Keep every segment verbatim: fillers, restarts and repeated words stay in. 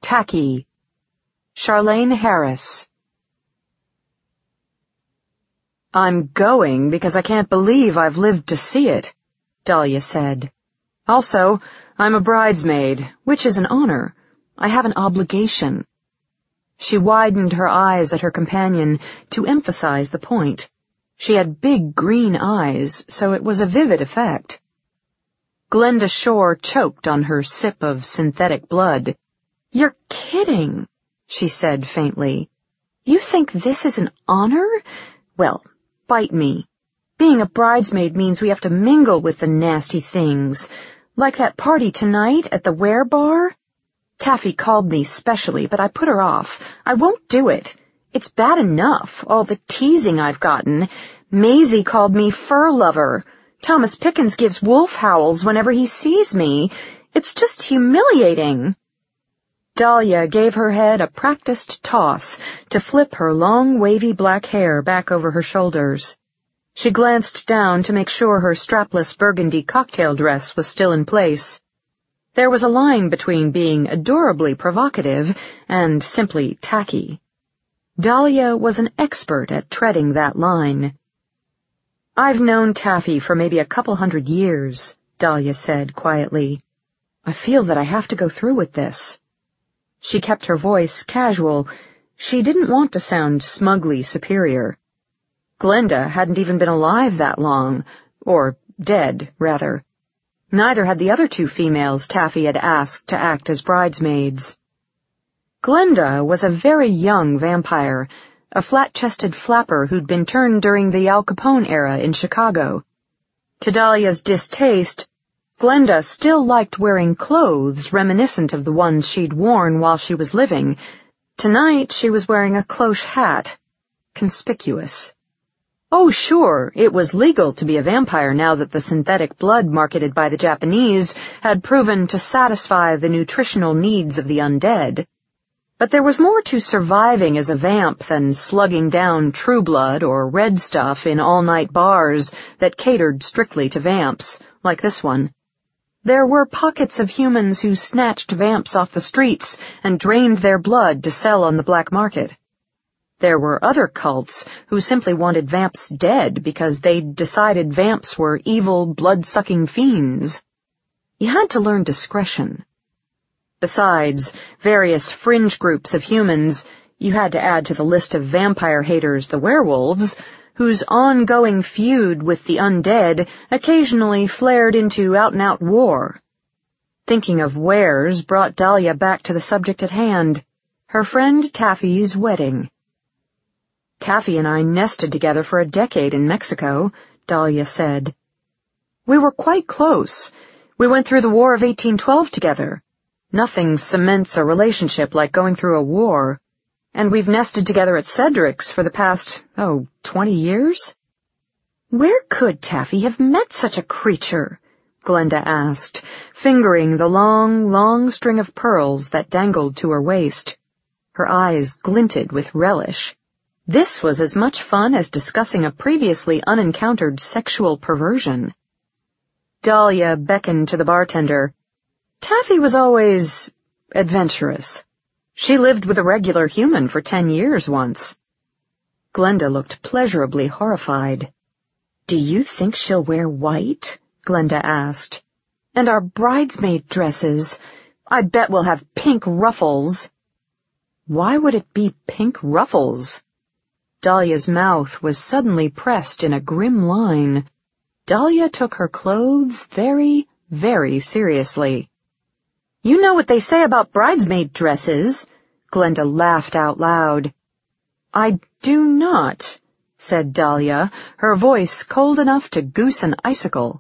Tacky. Charlaine Harris. I'm going because I can't believe I've lived to see it, Dahlia said. Also, I'm a bridesmaid, which is an honor. I have an obligation. She widened her eyes at her companion to emphasize the point. She had big green eyes, so it was a vivid effect. Glenda Shore choked on her sip of synthetic blood. You're kidding, she said faintly. You think this is an honor? Well, bite me. Being a bridesmaid means we have to mingle with the nasty things. Like that party tonight at the Ware Bar? Taffy called me specially, but I put her off. I won't do it. It's bad enough, all the teasing I've gotten. Maisie called me fur lover. Thomas Pickens gives wolf howls whenever he sees me. It's just humiliating. Dahlia gave her head a practiced toss to flip her long, wavy black hair back over her shoulders. She glanced down to make sure her strapless burgundy cocktail dress was still in place. There was a line between being adorably provocative and simply tacky. Dahlia was an expert at treading that line. I've known Taffy for maybe a couple hundred years, Dahlia said quietly. I feel that I have to go through with this. She kept her voice casual. She didn't want to sound smugly superior. Glenda hadn't even been alive that long, or dead, rather. Neither had the other two females Taffy had asked to act as bridesmaids. Glenda was a very young vampire, a flat-chested flapper who'd been turned during the Al Capone era in Chicago. To Dahlia's distaste, Glenda still liked wearing clothes reminiscent of the ones she'd worn while she was living. Tonight she was wearing a cloche hat, conspicuous. Oh, sure, it was legal to be a vampire now that the synthetic blood marketed by the Japanese had proven to satisfy the nutritional needs of the undead. But there was more to surviving as a vamp than slugging down True Blood or Red Stuff in all-night bars that catered strictly to vamps, like this one. There were pockets of humans who snatched vamps off the streets and drained their blood to sell on the black market. There were other cults who simply wanted vamps dead because they'd decided vamps were evil, blood-sucking fiends. You had to learn discretion. Besides various fringe groups of humans, you had to add to the list of vampire haters the werewolves, whose ongoing feud with the undead occasionally flared into out-and-out war. Thinking of wares brought Dahlia back to the subject at hand, her friend Taffy's wedding. Taffy and I nested together for a decade in Mexico, Dahlia said. We were quite close. We went through the War of eighteen twelve together. Nothing cements a relationship like going through a war. And we've nested together at Cedric's for the past, oh, twenty years? Where could Taffy have met such a creature? Glenda asked, fingering the long, long string of pearls that dangled to her waist. Her eyes glinted with relish. This was as much fun as discussing a previously unencountered sexual perversion. Dahlia beckoned to the bartender. Taffy was always adventurous. She lived with a regular human for ten years once. Glenda looked pleasurably horrified. Do you think she'll wear white? Glenda asked. And our bridesmaid dresses. I bet we'll have pink ruffles. Why would it be pink ruffles? Dahlia's mouth was suddenly pressed in a grim line. Dahlia took her clothes very, very seriously. You know what they say about bridesmaid dresses, Glenda laughed out loud. I do not, said Dahlia, her voice cold enough to goose an icicle.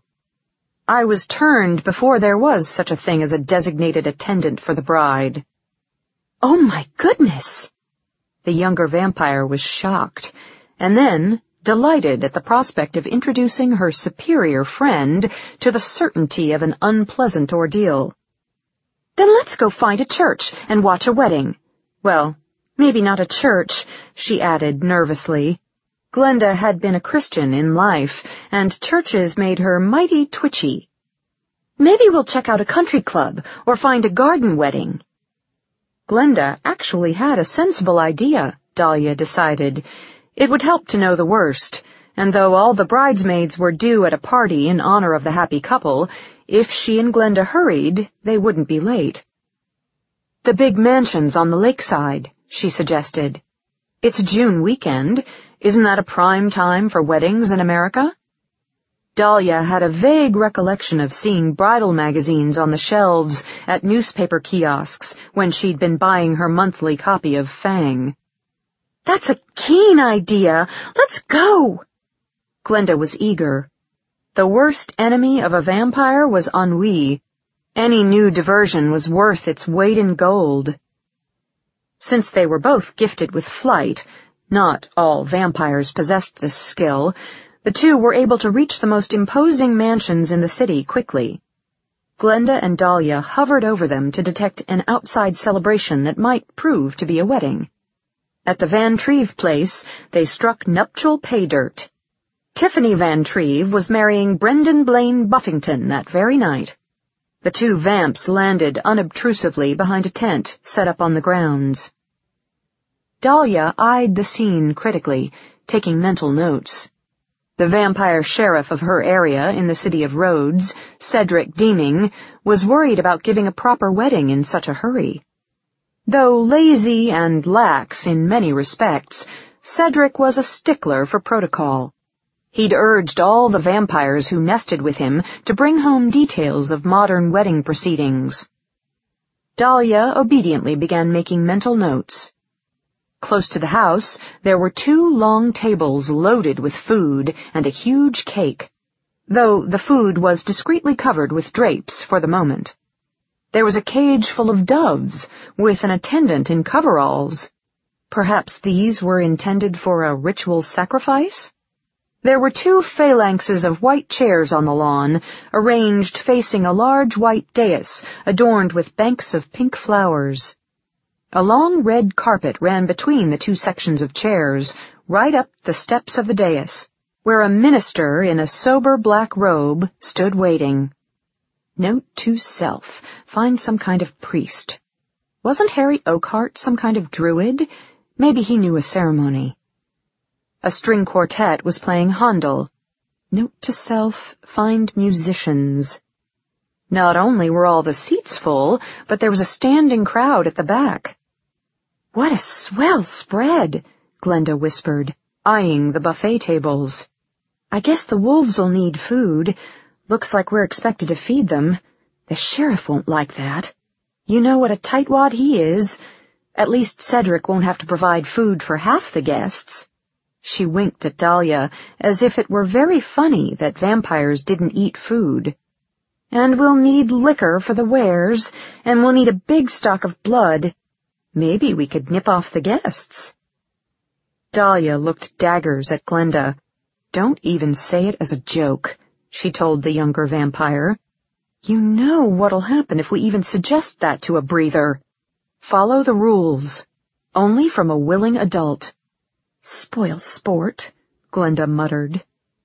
I was turned before there was such a thing as a designated attendant for the bride. Oh my goodness! The younger vampire was shocked, and then delighted at the prospect of introducing her superior friend to the certainty of an unpleasant ordeal. Then let's go find a church and watch a wedding. Well, maybe not a church, she added nervously. Glenda had been a Christian in life, and churches made her mighty twitchy. Maybe we'll check out a country club or find a garden wedding. Glenda actually had a sensible idea, Dahlia decided. It would help to know the worst, and though all the bridesmaids were due at a party in honor of the happy couple, if she and Glenda hurried, they wouldn't be late. The big mansion's on the lakeside, she suggested. It's a June weekend. Isn't that a prime time for weddings in America? Dahlia had a vague recollection of seeing bridal magazines on the shelves at newspaper kiosks when she'd been buying her monthly copy of Fang. That's a keen idea. Let's go! Glenda was eager. The worst enemy of a vampire was ennui. Any new diversion was worth its weight in gold. Since they were both gifted with flight, not all vampires possessed this skill, the two were able to reach the most imposing mansions in the city quickly. Glenda and Dahlia hovered over them to detect an outside celebration that might prove to be a wedding. At the Van Treve place, they struck nuptial pay dirt. Tiffany Van Treve was marrying Brendan Blaine Buffington that very night. The two vamps landed unobtrusively behind a tent set up on the grounds. Dahlia eyed the scene critically, taking mental notes. The vampire sheriff of her area in the city of Rhodes, Cedric Deeming, was worried about giving a proper wedding in such a hurry. Though lazy and lax in many respects, Cedric was a stickler for protocol. He'd urged all the vampires who nested with him to bring home details of modern wedding proceedings. Dahlia obediently began making mental notes. Close to the house, there were two long tables loaded with food and a huge cake, though the food was discreetly covered with drapes for the moment. There was a cage full of doves, with an attendant in coveralls. Perhaps these were intended for a ritual sacrifice? There were two phalanxes of white chairs on the lawn, arranged facing a large white dais adorned with banks of pink flowers. A long red carpet ran between the two sections of chairs, right up the steps of the dais, where a minister in a sober black robe stood waiting. Note to self, find some kind of priest. Wasn't Harry Oakhart some kind of druid? Maybe he knew a ceremony. A string quartet was playing Handel. Note to self, find musicians. Not only were all the seats full, but there was a standing crowd at the back. What a swell spread, Glenda whispered, eyeing the buffet tables. I guess the wolves'll need food. Looks like we're expected to feed them. The sheriff won't like that. You know what a tightwad he is. At least Cedric won't have to provide food for half the guests. She winked at Dahlia, as if it were very funny that vampires didn't eat food. And we'll need liquor for the wares, and we'll need a big stock of blood. Maybe we could nip off the guests. Dahlia looked daggers at Glenda. Don't even say it as a joke, she told the younger vampire. You know what'll happen if we even suggest that to a breather. Follow the rules. Only from a willing adult. Spoil sport, Glenda muttered.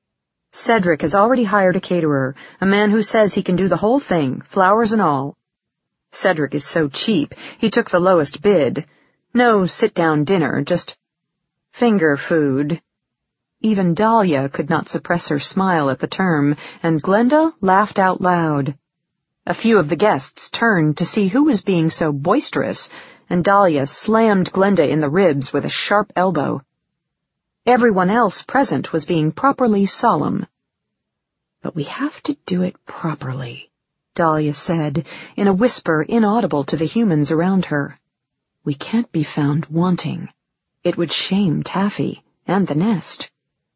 Cedric has already hired a caterer, a man who says he can do the whole thing, flowers and all. Cedric is so cheap, he took the lowest bid. No sit-down dinner, just finger food. Even Dahlia could not suppress her smile at the term, and Glenda laughed out loud. A few of the guests turned to see who was being so boisterous, and Dahlia slammed Glenda in the ribs with a sharp elbow. Everyone else present was being properly solemn. But we have to do it properly, Dahlia said, in a whisper inaudible to the humans around her. We can't be found wanting. It would shame Taffy and the nest.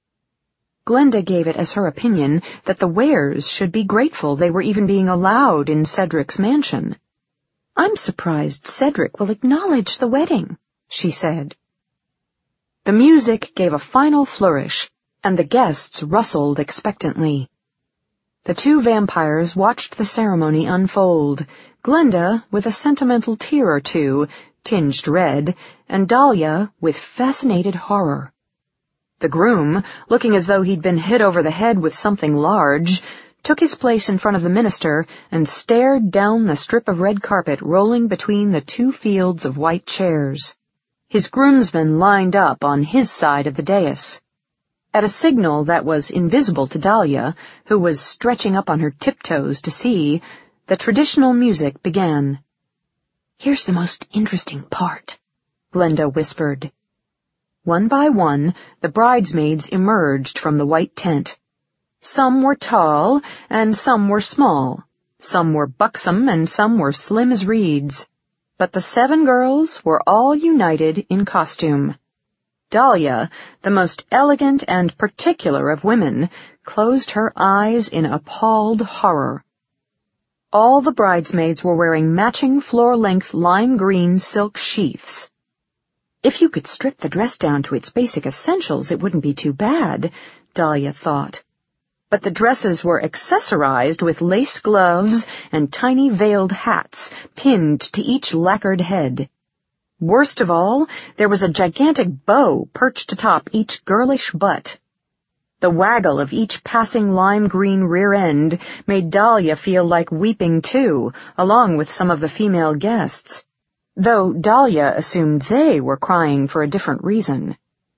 Glenda gave it as her opinion that the Wares should be grateful they were even being allowed in Cedric's mansion. I'm surprised Cedric will acknowledge the wedding, she said. The music gave a final flourish, and the guests rustled expectantly. The two vampires watched the ceremony unfold, Glenda with a sentimental tear or two, tinged red, and Dahlia with fascinated horror. The groom, looking as though he'd been hit over the head with something large, took his place in front of the minister and stared down the strip of red carpet rolling between the two fields of white chairs. His groomsmen lined up on his side of the dais. At a signal that was invisible to Dahlia, who was stretching up on her tiptoes to see, the traditional music began. "Here's the most interesting part," Glenda whispered. One by one, the bridesmaids emerged from the white tent. Some were tall, and some were small. Some were buxom, and some were slim as reeds. But the seven girls were all united in costume. Dahlia, the most elegant and particular of women, closed her eyes in appalled horror. All the bridesmaids were wearing matching floor-length lime green silk sheaths. If you could strip the dress down to its basic essentials, it wouldn't be too bad, Dahlia thought. But the dresses were accessorized with lace gloves and tiny veiled hats pinned to each lacquered head. Worst of all, there was a gigantic bow perched atop each girlish butt. The waggle of each passing lime-green rear end made Dahlia feel like weeping too, along with some of the female guests, though Dahlia assumed they were crying for a different reason.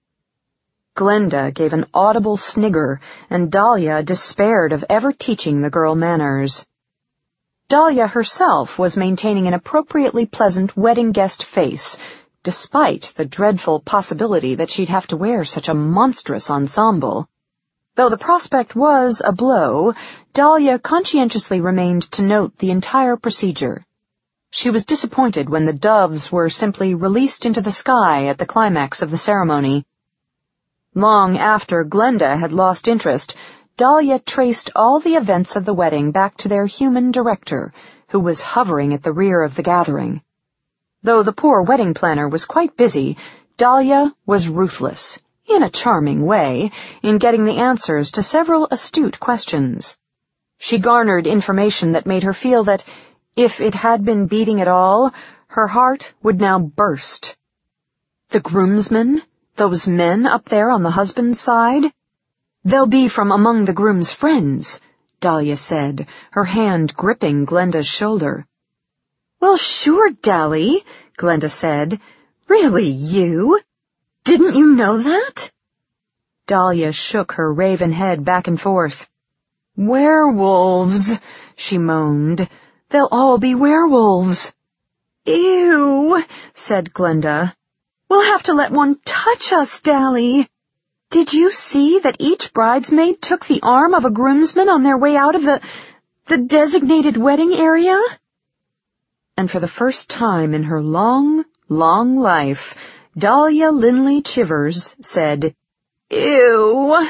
Glenda gave an audible snigger, and Dahlia despaired of ever teaching the girl manners. Dahlia herself was maintaining an appropriately pleasant wedding guest face, despite the dreadful possibility that she'd have to wear such a monstrous ensemble. Though the prospect was a blow, Dahlia conscientiously remained to note the entire procedure. She was disappointed when the doves were simply released into the sky at the climax of the ceremony. Long after Glenda had lost interest, Dahlia traced all the events of the wedding back to their human director, who was hovering at the rear of the gathering. Though the poor wedding planner was quite busy, Dahlia was ruthless, in a charming way, in getting the answers to several astute questions. She garnered information that made her feel that, if it had been beating at all, her heart would now burst. The groomsmen? Those men up there on the husband's side? "They'll be from among the groom's friends," Dahlia said, her hand gripping Glenda's shoulder. "Well, sure, Dally," Glenda said. "Really, you? Didn't you know that?" Dahlia shook her raven head back and forth. "Werewolves," she moaned. "They'll all be werewolves." "Ew," said Glenda. "We'll have to let one touch us, Dally. Did you see that each bridesmaid took the arm of a groomsman on their way out of the, the designated wedding area?" And for the first time in her long, long life, Dahlia Linley Chivers said, "Ew."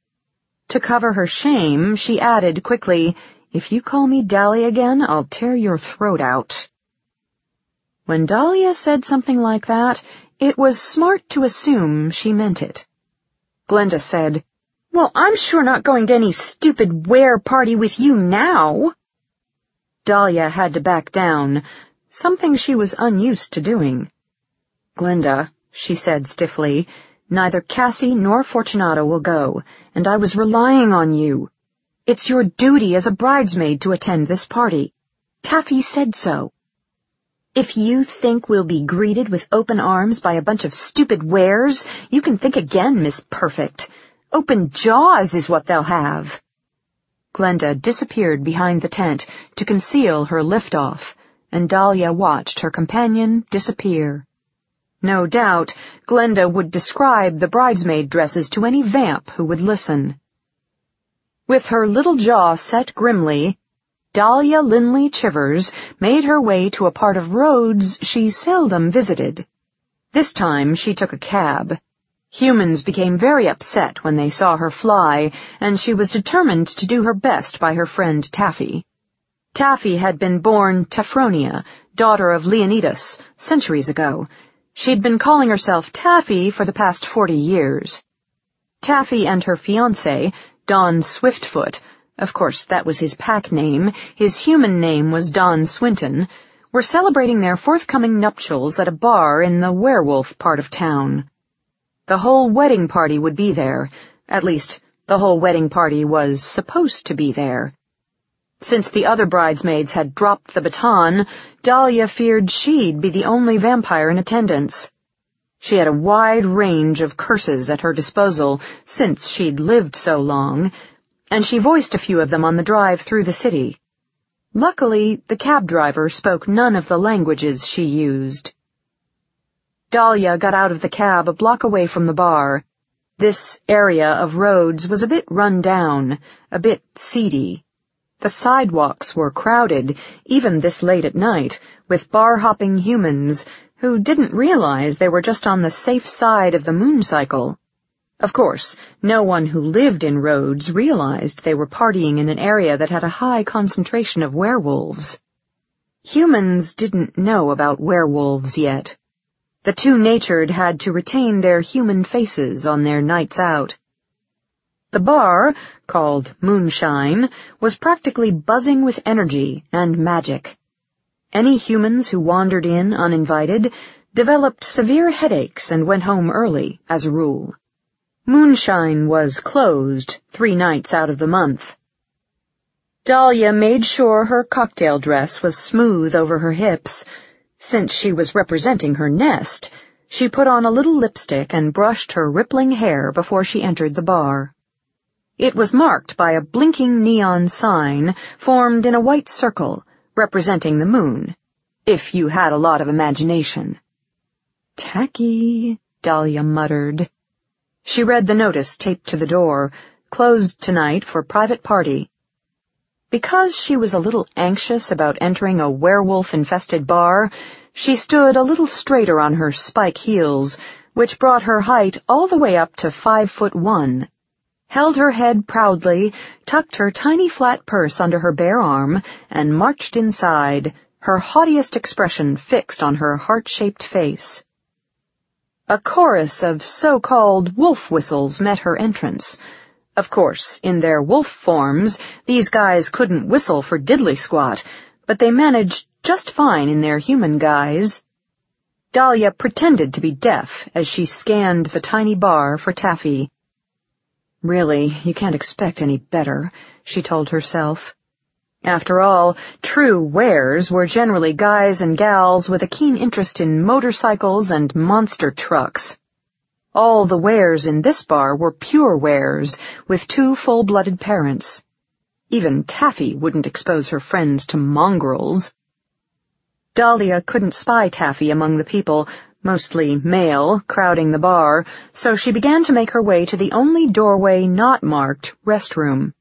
To cover her shame, she added quickly, "If you call me Dally again, I'll tear your throat out." When Dahlia said something like that, it was smart to assume she meant it. Glenda said, "Well, I'm sure not going to any stupid were party with you now." Dahlia had to back down, something she was unused to doing. "Glenda," she said stiffly, "neither Cassie nor Fortunato will go, and I was relying on you. It's your duty as a bridesmaid to attend this party. Taffy said so." "If you think we'll be greeted with open arms by a bunch of stupid wares, you can think again, Miss Perfect. Open jaws is what they'll have." Glenda disappeared behind the tent to conceal her liftoff, and Dahlia watched her companion disappear. No doubt, Glenda would describe the bridesmaid dresses to any vamp who would listen. With her little jaw set grimly, Dahlia Linley Chivers made her way to a part of Rhodes she seldom visited. This time she took a cab. Humans became very upset when they saw her fly, and she was determined to do her best by her friend Taffy. Taffy had been born Tephronia, daughter of Leonidas, centuries ago. She'd been calling herself Taffy for the past forty years. Taffy and her fiancé, Don Swiftfoot, of course that was his pack name, his human name was Don Swinton, were celebrating their forthcoming nuptials at a bar in the werewolf part of town. The whole wedding party would be there, at least, the whole wedding party was supposed to be there. Since the other bridesmaids had dropped the baton, Dahlia feared she'd be the only vampire in attendance. She had a wide range of curses at her disposal since she'd lived so long, and she voiced a few of them on the drive through the city. Luckily, the cab driver spoke none of the languages she used. Dahlia got out of the cab a block away from the bar. This area of roads was a bit run down, a bit seedy. The sidewalks were crowded, even this late at night, with bar-hopping humans who didn't realize they were just on the safe side of the moon cycle. Of course, no one who lived in Rhodes realized they were partying in an area that had a high concentration of werewolves. Humans didn't know about werewolves yet. The two-natured had to retain their human faces on their nights out. The bar, called Moonshine, was practically buzzing with energy and magic. Any humans who wandered in uninvited developed severe headaches and went home early, as a rule. Moonshine was closed three nights out of the month. Dahlia made sure her cocktail dress was smooth over her hips. Since she was representing her nest, she put on a little lipstick and brushed her rippling hair before she entered the bar. It was marked by a blinking neon sign formed in a white circle, representing the moon, if you had a lot of imagination. Tacky, Dahlia muttered. She read the notice taped to the door, closed tonight for private party. Because she was a little anxious about entering a werewolf-infested bar, she stood a little straighter on her spike heels, which brought her height all the way up to five foot one. Held her head proudly, tucked her tiny flat purse under her bare arm, and marched inside, her haughtiest expression fixed on her heart-shaped face. A chorus of so-called wolf whistles met her entrance. Of course, in their wolf forms, these guys couldn't whistle for diddly squat, but they managed just fine in their human guise. Dahlia pretended to be deaf as she scanned the tiny bar for Taffy. Really, you can't expect any better, she told herself. After all, true wares were generally guys and gals with a keen interest in motorcycles and monster trucks. All the wares in this bar were pure wares, with two full-blooded parents. Even Taffy wouldn't expose her friends to mongrels. Dahlia couldn't spy Taffy among the people, mostly male, crowding the bar, so she began to make her way to the only doorway not marked restroom.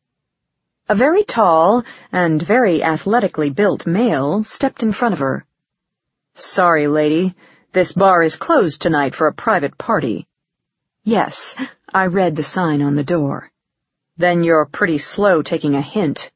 A very tall and very athletically built male stepped in front of her. "Sorry, lady, this bar is closed tonight for a private party." "Yes, I read the sign on the door." "Then you're pretty slow taking a hint."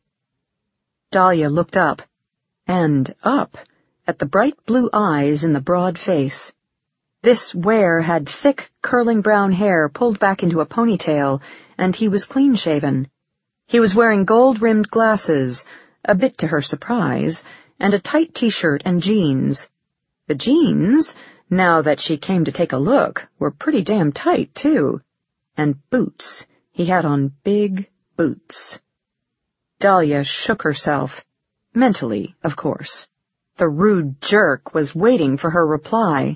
Dahlia looked up, and up, at the bright blue eyes in the broad face. This were had thick, curling brown hair pulled back into a ponytail, and he was clean-shaven. He was wearing gold-rimmed glasses, a bit to her surprise, and a tight t-shirt and jeans. The jeans, now that she came to take a look, were pretty damn tight, too. And boots. He had on big boots. Dahlia shook herself. Mentally, of course. The rude jerk was waiting for her reply.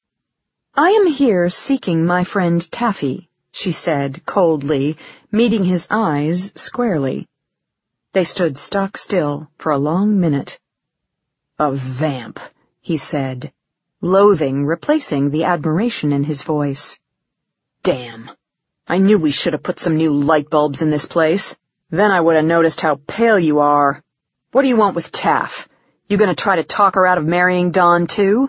"I am here seeking my friend Taffy," she said coldly, meeting his eyes squarely. They stood stock still for a long minute. "A vamp," he said, loathing replacing the admiration in his voice. "Damn. I knew we should have put some new light bulbs in this place. Then I would have noticed how pale you are. What do you want with Taff? You gonna try to talk her out of marrying Don, too?"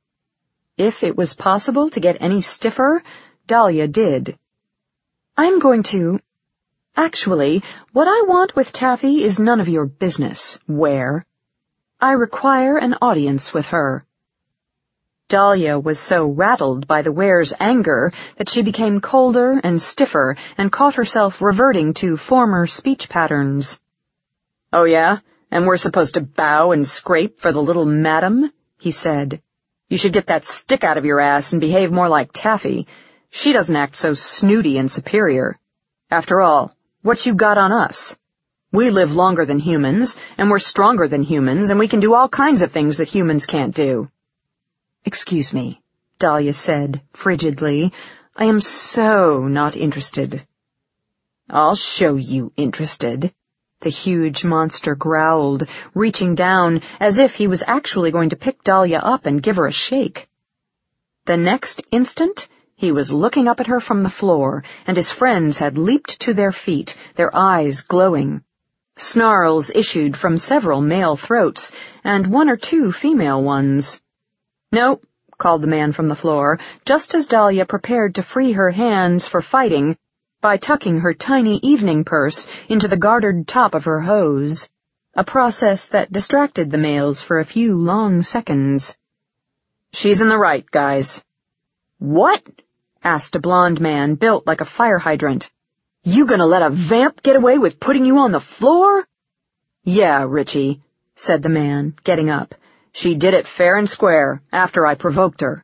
If it was possible to get any stiffer, Dahlia did. "I'm going to... Actually, what I want with Taffy is none of your business, Ware. I require an audience with her." Dahlia was so rattled by the Ware's anger that she became colder and stiffer and caught herself reverting to former speech patterns. "Oh, yeah? And we're supposed to bow and scrape for the little madam?" he said. "You should get that stick out of your ass and behave more like Taffy. She doesn't act so snooty and superior. After all, what you got on us?" We live longer than humans, and we're stronger than humans, and we can do all kinds of things that humans can't do." "Excuse me," Dahlia said, frigidly. "I am so not interested." "I'll show you interested," the huge monster growled, reaching down as if he was actually going to pick Dahlia up and give her a shake. The next instant, he was looking up at her from the floor, and his friends had leaped to their feet, their eyes glowing. Snarls issued from several male throats, and one or two female ones. "No," called the man from the floor, just as Dahlia prepared to free her hands for fighting by tucking her tiny evening purse into the gartered top of her hose, a process that distracted the males for a few long seconds. "She's in the right, guys." "What?" asked a blond man built like a fire hydrant. "You gonna let a vamp get away with putting you on the floor?" "Yeah, Richie," said the man, getting up. "She did it fair and square, after I provoked her."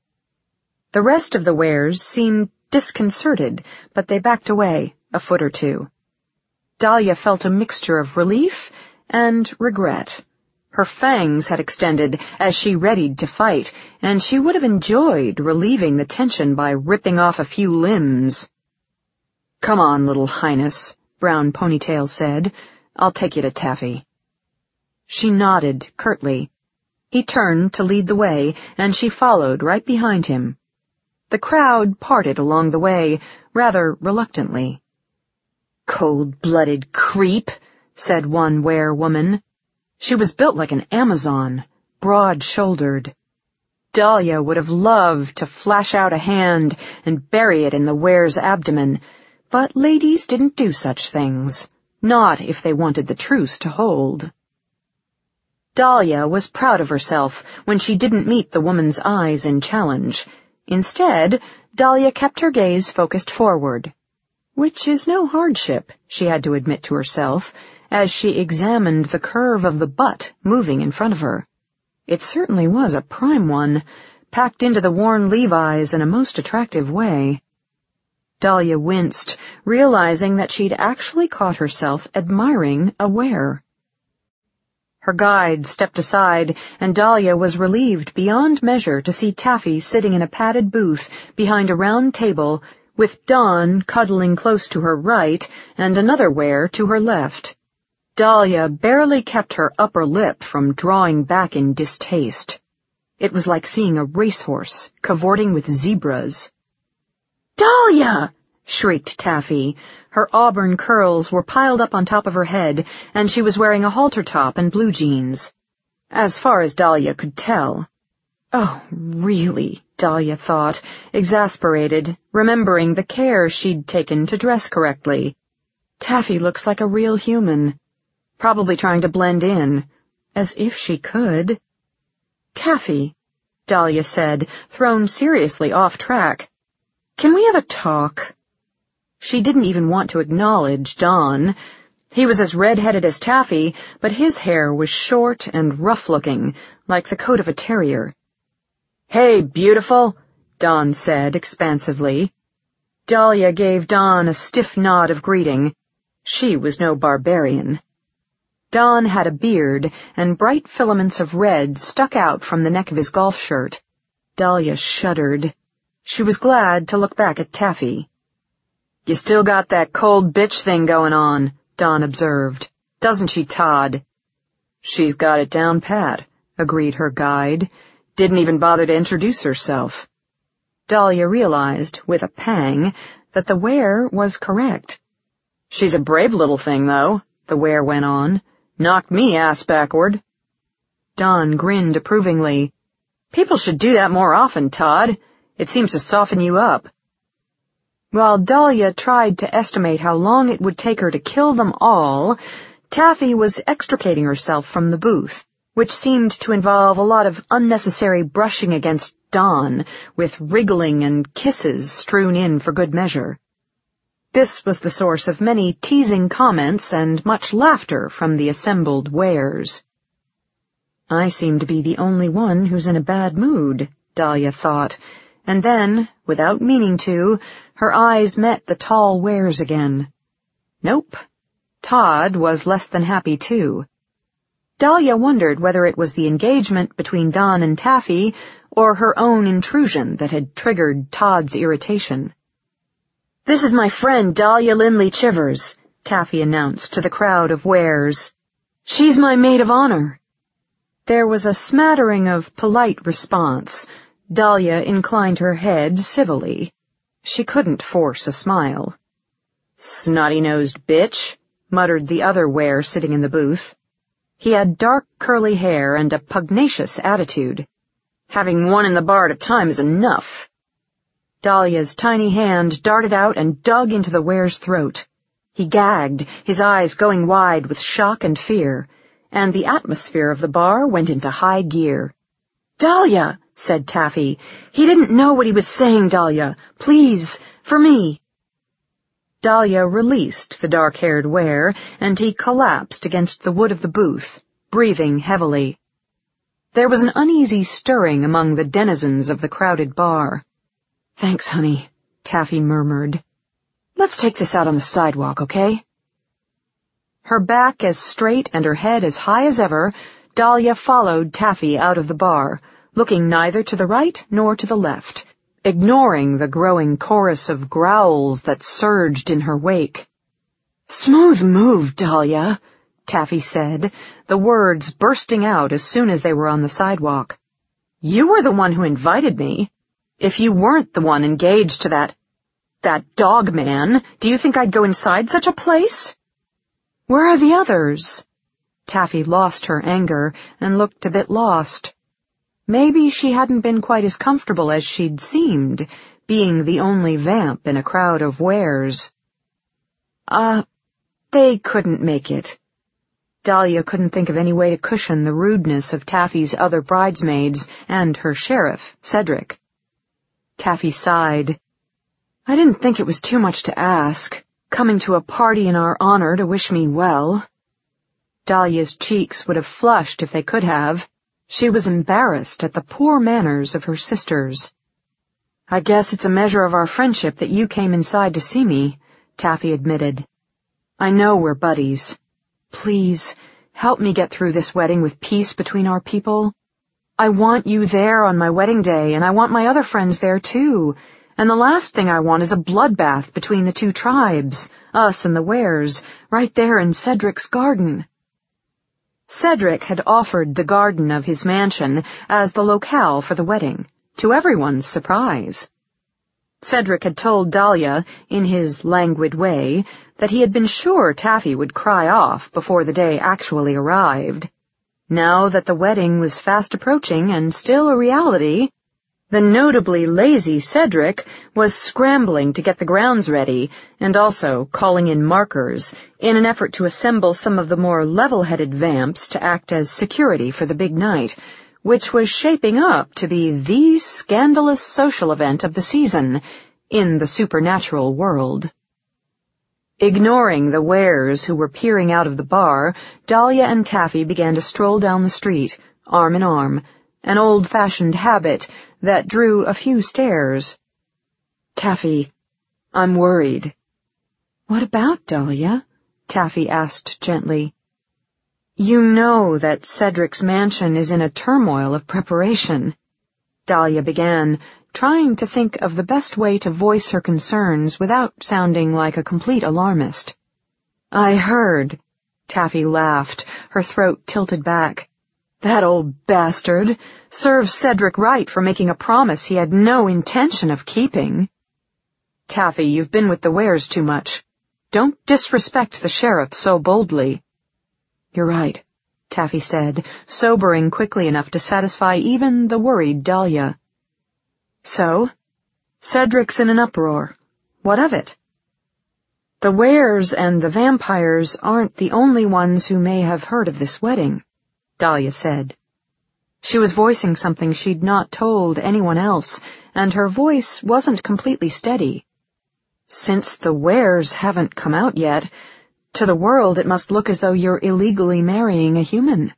The rest of the wares seemed disconcerted, but they backed away a foot or two. Dahlia felt a mixture of relief and regret. Her fangs had extended as she readied to fight, and she would have enjoyed relieving the tension by ripping off a few limbs. "Come on, little highness," Brown Ponytail said. "I'll take you to Taffy." She nodded curtly. He turned to lead the way, and she followed right behind him. The crowd parted along the way, rather reluctantly. "Cold-blooded creep," said one were-woman. She was built like an Amazon, broad-shouldered. Dahlia would have loved to flash out a hand and bury it in the ware's abdomen, but ladies didn't do such things, not if they wanted the truce to hold. Dahlia was proud of herself when she didn't meet the woman's eyes in challenge. Instead, Dahlia kept her gaze focused forward, which is no hardship, she had to admit to herself, as she examined the curve of the butt moving in front of her. It certainly was a prime one, packed into the worn Levi's in a most attractive way. Dahlia winced, realizing that she'd actually caught herself admiring a ware. Her guide stepped aside, and Dahlia was relieved beyond measure to see Taffy sitting in a padded booth behind a round table, with Dawn cuddling close to her right and another ware to her left. Dahlia barely kept her upper lip from drawing back in distaste. It was like seeing a racehorse cavorting with zebras. "Dahlia!" shrieked Taffy. Her auburn curls were piled up on top of her head, and she was wearing a halter top and blue jeans. As far as Dahlia could tell. Oh, really, Dahlia thought, exasperated, remembering the care she'd taken to dress correctly. Taffy looks like a real human, probably trying to blend in, as if she could. "Taffy," Dahlia said, thrown seriously off track, "can we have a talk?" She didn't even want to acknowledge Don. He was as red-headed as Taffy, but his hair was short and rough-looking, like the coat of a terrier. "Hey, beautiful," Don said expansively. Dahlia gave Don a stiff nod of greeting. She was no barbarian. Don had a beard, and bright filaments of red stuck out from the neck of his golf shirt. Dahlia shuddered. She was glad to look back at Taffy. "You still got that cold bitch thing going on," Don observed. "Doesn't she, Todd?" "She's got it down pat," agreed her guide. "Didn't even bother to introduce herself." Dahlia realized, with a pang, that the ware was correct. "She's a brave little thing, though," the ware went on. "Knocked me ass backward." Don grinned approvingly. "People should do that more often, Todd. It seems to soften you up." While Dahlia tried to estimate how long it would take her to kill them all, Taffy was extricating herself from the booth, which seemed to involve a lot of unnecessary brushing against Don, with wriggling and kisses strewn in for good measure. This was the source of many teasing comments and much laughter from the assembled wares. "I seem to be the only one who's in a bad mood," Dahlia thought, and then, without meaning to, her eyes met the tall wares again. Nope. Todd was less than happy, too. Dahlia wondered whether it was the engagement between Don and Taffy or her own intrusion that had triggered Todd's irritation. "This is my friend Dahlia Lindley Chivers," Taffy announced to the crowd of wares. "She's my maid of honor." There was a smattering of polite response. Dahlia inclined her head civilly. She couldn't force a smile. "Snotty-nosed bitch," muttered the other ware sitting in the booth. He had dark curly hair and a pugnacious attitude. "Having one in the bar at a time is enough." Dahlia's tiny hand darted out and dug into the ware's throat. He gagged, his eyes going wide with shock and fear, and the atmosphere of the bar went into high gear. "Dahlia," said Taffy. "He didn't know what he was saying, Dahlia. Please, for me." Dahlia released the dark-haired ware, and he collapsed against the wood of the booth, breathing heavily. There was an uneasy stirring among the denizens of the crowded bar. "Thanks, honey," Taffy murmured. "Let's take this out on the sidewalk, okay?" Her back as straight and her head as high as ever, Dahlia followed Taffy out of the bar, looking neither to the right nor to the left, ignoring the growing chorus of growls that surged in her wake. "Smooth move, Dahlia," Taffy said, the words bursting out as soon as they were on the sidewalk. "You were the one who invited me. If you weren't the one engaged to that, that dog man, do you think I'd go inside such a place?" "Where are the others?" Taffy lost her anger and looked a bit lost. Maybe she hadn't been quite as comfortable as she'd seemed, being the only vamp in a crowd of wares. Uh, they couldn't make it. Dahlia couldn't think of any way to cushion the rudeness of Taffy's other bridesmaids and her sheriff, Cedric. Taffy sighed. "I didn't think it was too much to ask, coming to a party in our honor to wish me well." Dahlia's cheeks would have flushed if they could have. She was embarrassed at the poor manners of her sisters. "I guess it's a measure of our friendship that you came inside to see me," Taffy admitted. "I know we're buddies. Please, help me get through this wedding with peace between our people. I want you there on my wedding day, and I want my other friends there too. And the last thing I want is a bloodbath between the two tribes, us and the Wares, right there in Cedric's garden." Cedric had offered the garden of his mansion as the locale for the wedding, to everyone's surprise. Cedric had told Dahlia, in his languid way, that he had been sure Taffy would cry off before the day actually arrived. Now that the wedding was fast approaching and still a reality, the notably lazy Cedric was scrambling to get the grounds ready and also calling in markers in an effort to assemble some of the more level-headed vamps to act as security for the big night, which was shaping up to be the scandalous social event of the season in the supernatural world. Ignoring the wares who were peering out of the bar, Dahlia and Taffy began to stroll down the street, arm in arm, an old-fashioned habit that drew a few stares. "Taffy, I'm worried." "What about, Dahlia?" Taffy asked gently. "You know that Cedric's mansion is in a turmoil of preparation," Dahlia began, trying to think of the best way to voice her concerns without sounding like a complete alarmist. "I heard," Taffy laughed, her throat tilted back. "That old bastard serves Cedric right for making a promise he had no intention of keeping." "Taffy, you've been with the Wares too much. Don't disrespect the sheriff so boldly." "You're right," Taffy said, sobering quickly enough to satisfy even the worried Dahlia. "So, Cedric's in an uproar. What of it?" "The Wares and the vampires aren't the only ones who may have heard of this wedding," Dahlia said. She was voicing something she'd not told anyone else, and her voice wasn't completely steady. "Since the Wares haven't come out yet, to the world it must look as though you're illegally marrying a human."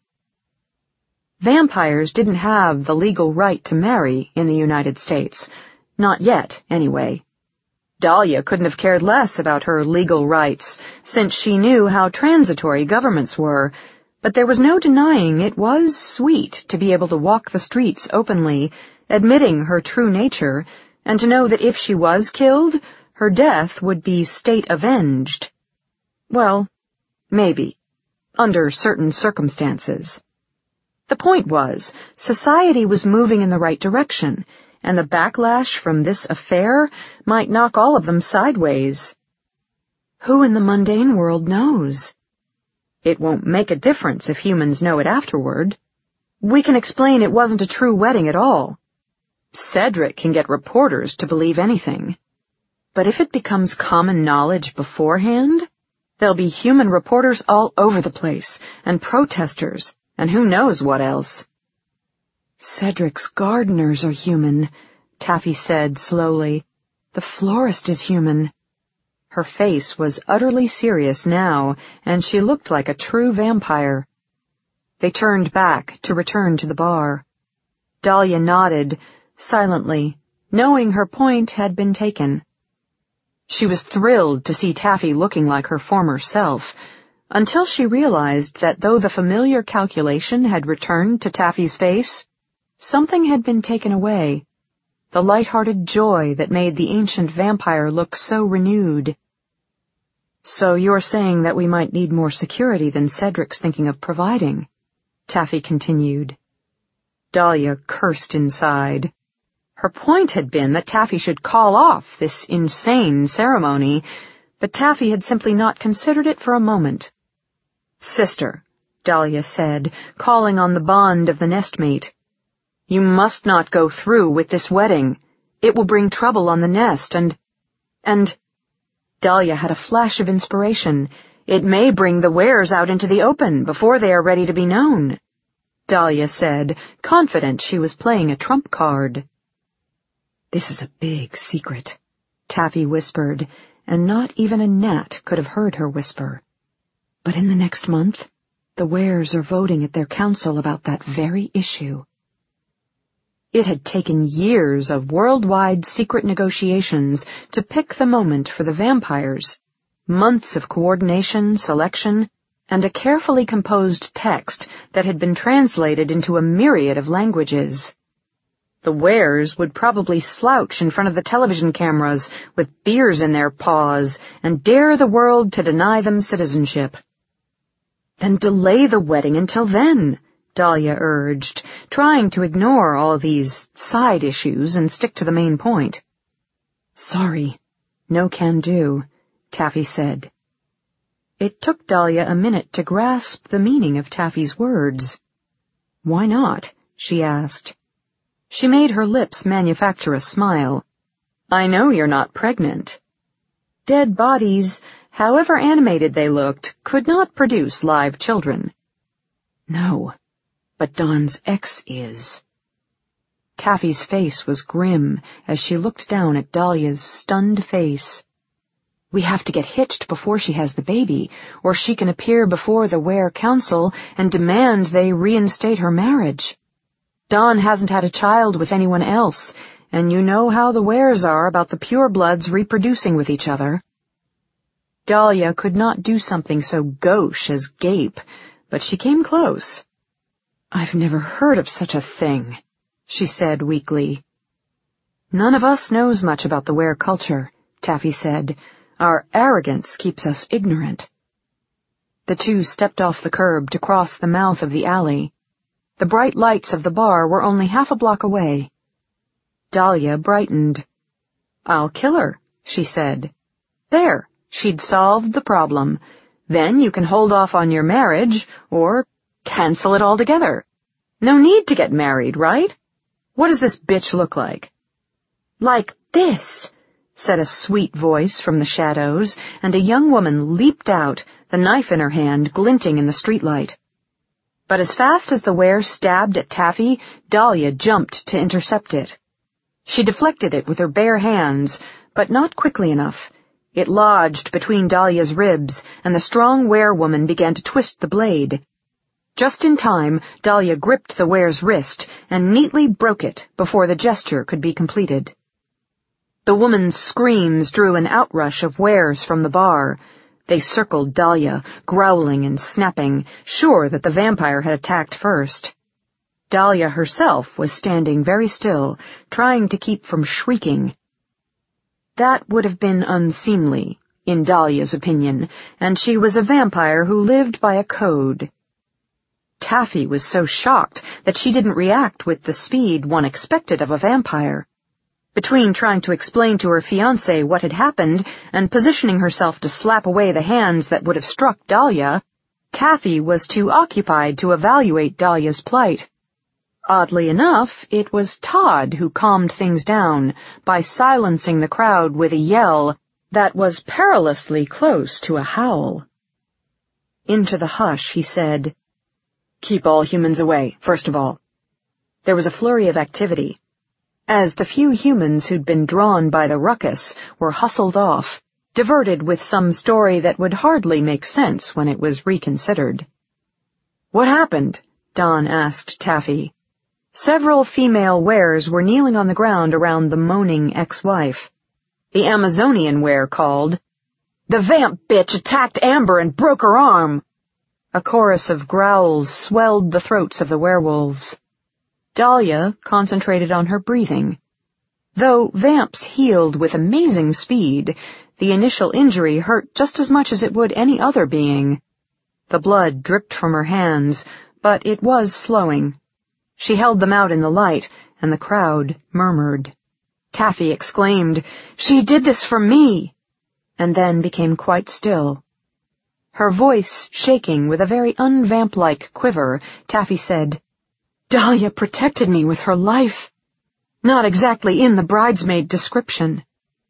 Vampires didn't have the legal right to marry in the United States. Not yet, anyway. Dahlia couldn't have cared less about her legal rights, since she knew how transitory governments were, but there was no denying it was sweet to be able to walk the streets openly, admitting her true nature, and to know that if she was killed, her death would be state-avenged. Well, maybe, under certain circumstances. The point was, society was moving in the right direction, and the backlash from this affair might knock all of them sideways. Who in the mundane world knows? It won't make a difference if humans know it afterward. We can explain it wasn't a true wedding at all. Cedric can get reporters to believe anything. But if it becomes common knowledge beforehand, there'll be human reporters all over the place, and protesters, and who knows what else. Cedric's gardeners are human, Taffy said slowly. The florist is human. Her face was utterly serious now, and she looked like a true vampire. They turned back to return to the bar. Dahlia nodded, silently, knowing her point had been taken. She was thrilled to see Taffy looking like her former self, until she realized that though the familiar calculation had returned to Taffy's face, something had been taken away, the light-hearted joy that made the ancient vampire look so renewed. So you're saying that we might need more security than Cedric's thinking of providing, Taffy continued. Dahlia cursed inside. Her point had been that Taffy should call off this insane ceremony, but Taffy had simply not considered it for a moment. Sister, Dahlia said, calling on the bond of the nestmate, you must not go through with this wedding. It will bring trouble on the nest, and... and... Dahlia had a flash of inspiration. It may bring the wares out into the open before they are ready to be known, Dahlia said, confident she was playing a trump card. This is a big secret, Taffy whispered, and not even a gnat could have heard her whisper. But in the next month, the wares are voting at their council about that very issue. It had taken years of worldwide secret negotiations to pick the moment for the vampires, months of coordination, selection, and a carefully composed text that had been translated into a myriad of languages. The wares would probably slouch in front of the television cameras with beers in their paws and dare the world to deny them citizenship. Then delay the wedding until then, Dahlia urged, trying to ignore all these side issues and stick to the main point. Sorry, no can do, Taffy said. It took Dahlia a minute to grasp the meaning of Taffy's words. Why not? She asked. She made her lips manufacture a smile. I know you're not pregnant. Dead bodies, however animated they looked, could not produce live children. No. But Don's ex is. Taffy's face was grim as she looked down at Dahlia's stunned face. We have to get hitched before she has the baby, or she can appear before the Ware Council and demand they reinstate her marriage. Don hasn't had a child with anyone else, and you know how the Wares are about the purebloods reproducing with each other. Dahlia could not do something so gauche as gape, but she came close. I've never heard of such a thing, she said weakly. None of us knows much about the Ware culture, Taffy said. Our arrogance keeps us ignorant. The two stepped off the curb to cross the mouth of the alley. The bright lights of the bar were only half a block away. Dahlia brightened. I'll kill her, she said. There, she'd solved the problem. Then you can hold off on your marriage, or cancel it altogether. No need to get married, right? What does this bitch look like? Like this, said a sweet voice from the shadows, and a young woman leaped out, the knife in her hand glinting in the streetlight. But as fast as the Ware stabbed at Taffy, Dahlia jumped to intercept it. She deflected it with her bare hands, but not quickly enough. It lodged between Dahlia's ribs, and the strong Ware-woman began to twist the blade. Just in time, Dahlia gripped the Ware's wrist and neatly broke it before the gesture could be completed. The woman's screams drew an outrush of wares from the bar. They circled Dahlia, growling and snapping, sure that the vampire had attacked first. Dahlia herself was standing very still, trying to keep from shrieking. That would have been unseemly, in Dahlia's opinion, and she was a vampire who lived by a code. Taffy was so shocked that she didn't react with the speed one expected of a vampire. Between trying to explain to her fiancé what had happened and positioning herself to slap away the hands that would have struck Dahlia, Taffy was too occupied to evaluate Dahlia's plight. Oddly enough, it was Todd who calmed things down by silencing the crowd with a yell that was perilously close to a howl. Into the hush, he said, "Keep all humans away, first of all." There was a flurry of activity. As the few humans who'd been drawn by the ruckus were hustled off, diverted with some story that would hardly make sense when it was reconsidered. "What happened?" Don asked Taffy. Several female wares were kneeling on the ground around the moaning ex-wife. The Amazonian ware called, "The vamp bitch attacked Amber and broke her arm." A chorus of growls swelled the throats of the werewolves. Dahlia concentrated on her breathing. Though vamps healed with amazing speed, the initial injury hurt just as much as it would any other being. The blood dripped from her hands, but it was slowing. She held them out in the light, and the crowd murmured. Taffy exclaimed, "She did this for me!" and then became quite still. Her voice shaking with a very unvamp-like quiver, Taffy said, "Dahlia protected me with her life. Not exactly in the bridesmaid description."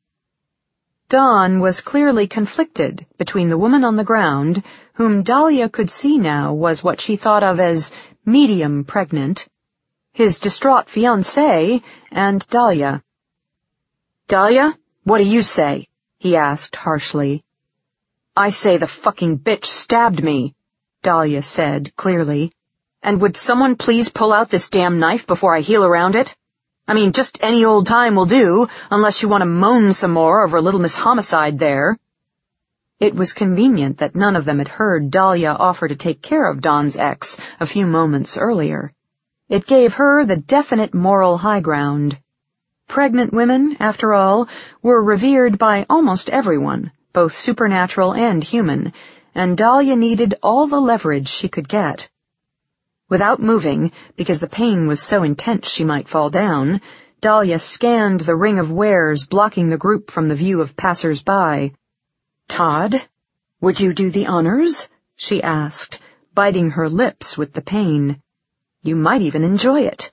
Dawn was clearly conflicted between the woman on the ground, whom Dahlia could see now was what she thought of as medium pregnant, his distraught fiancée, and Dahlia. "Dahlia, what do you say?" he asked harshly. "I say the fucking bitch stabbed me," Dahlia said clearly. "And would someone please pull out this damn knife before I heal around it? I mean, just any old time will do, unless you want to moan some more over Little Miss Homicide there." It was convenient that none of them had heard Dahlia offer to take care of Don's ex a few moments earlier. It gave her the definite moral high ground. Pregnant women, after all, were revered by almost everyone, both supernatural and human, and Dahlia needed all the leverage she could get. Without moving, because the pain was so intense she might fall down, Dahlia scanned the ring of wares blocking the group from the view of passers-by. "Todd, would you do the honors?" she asked, biting her lips with the pain. "You might even enjoy it."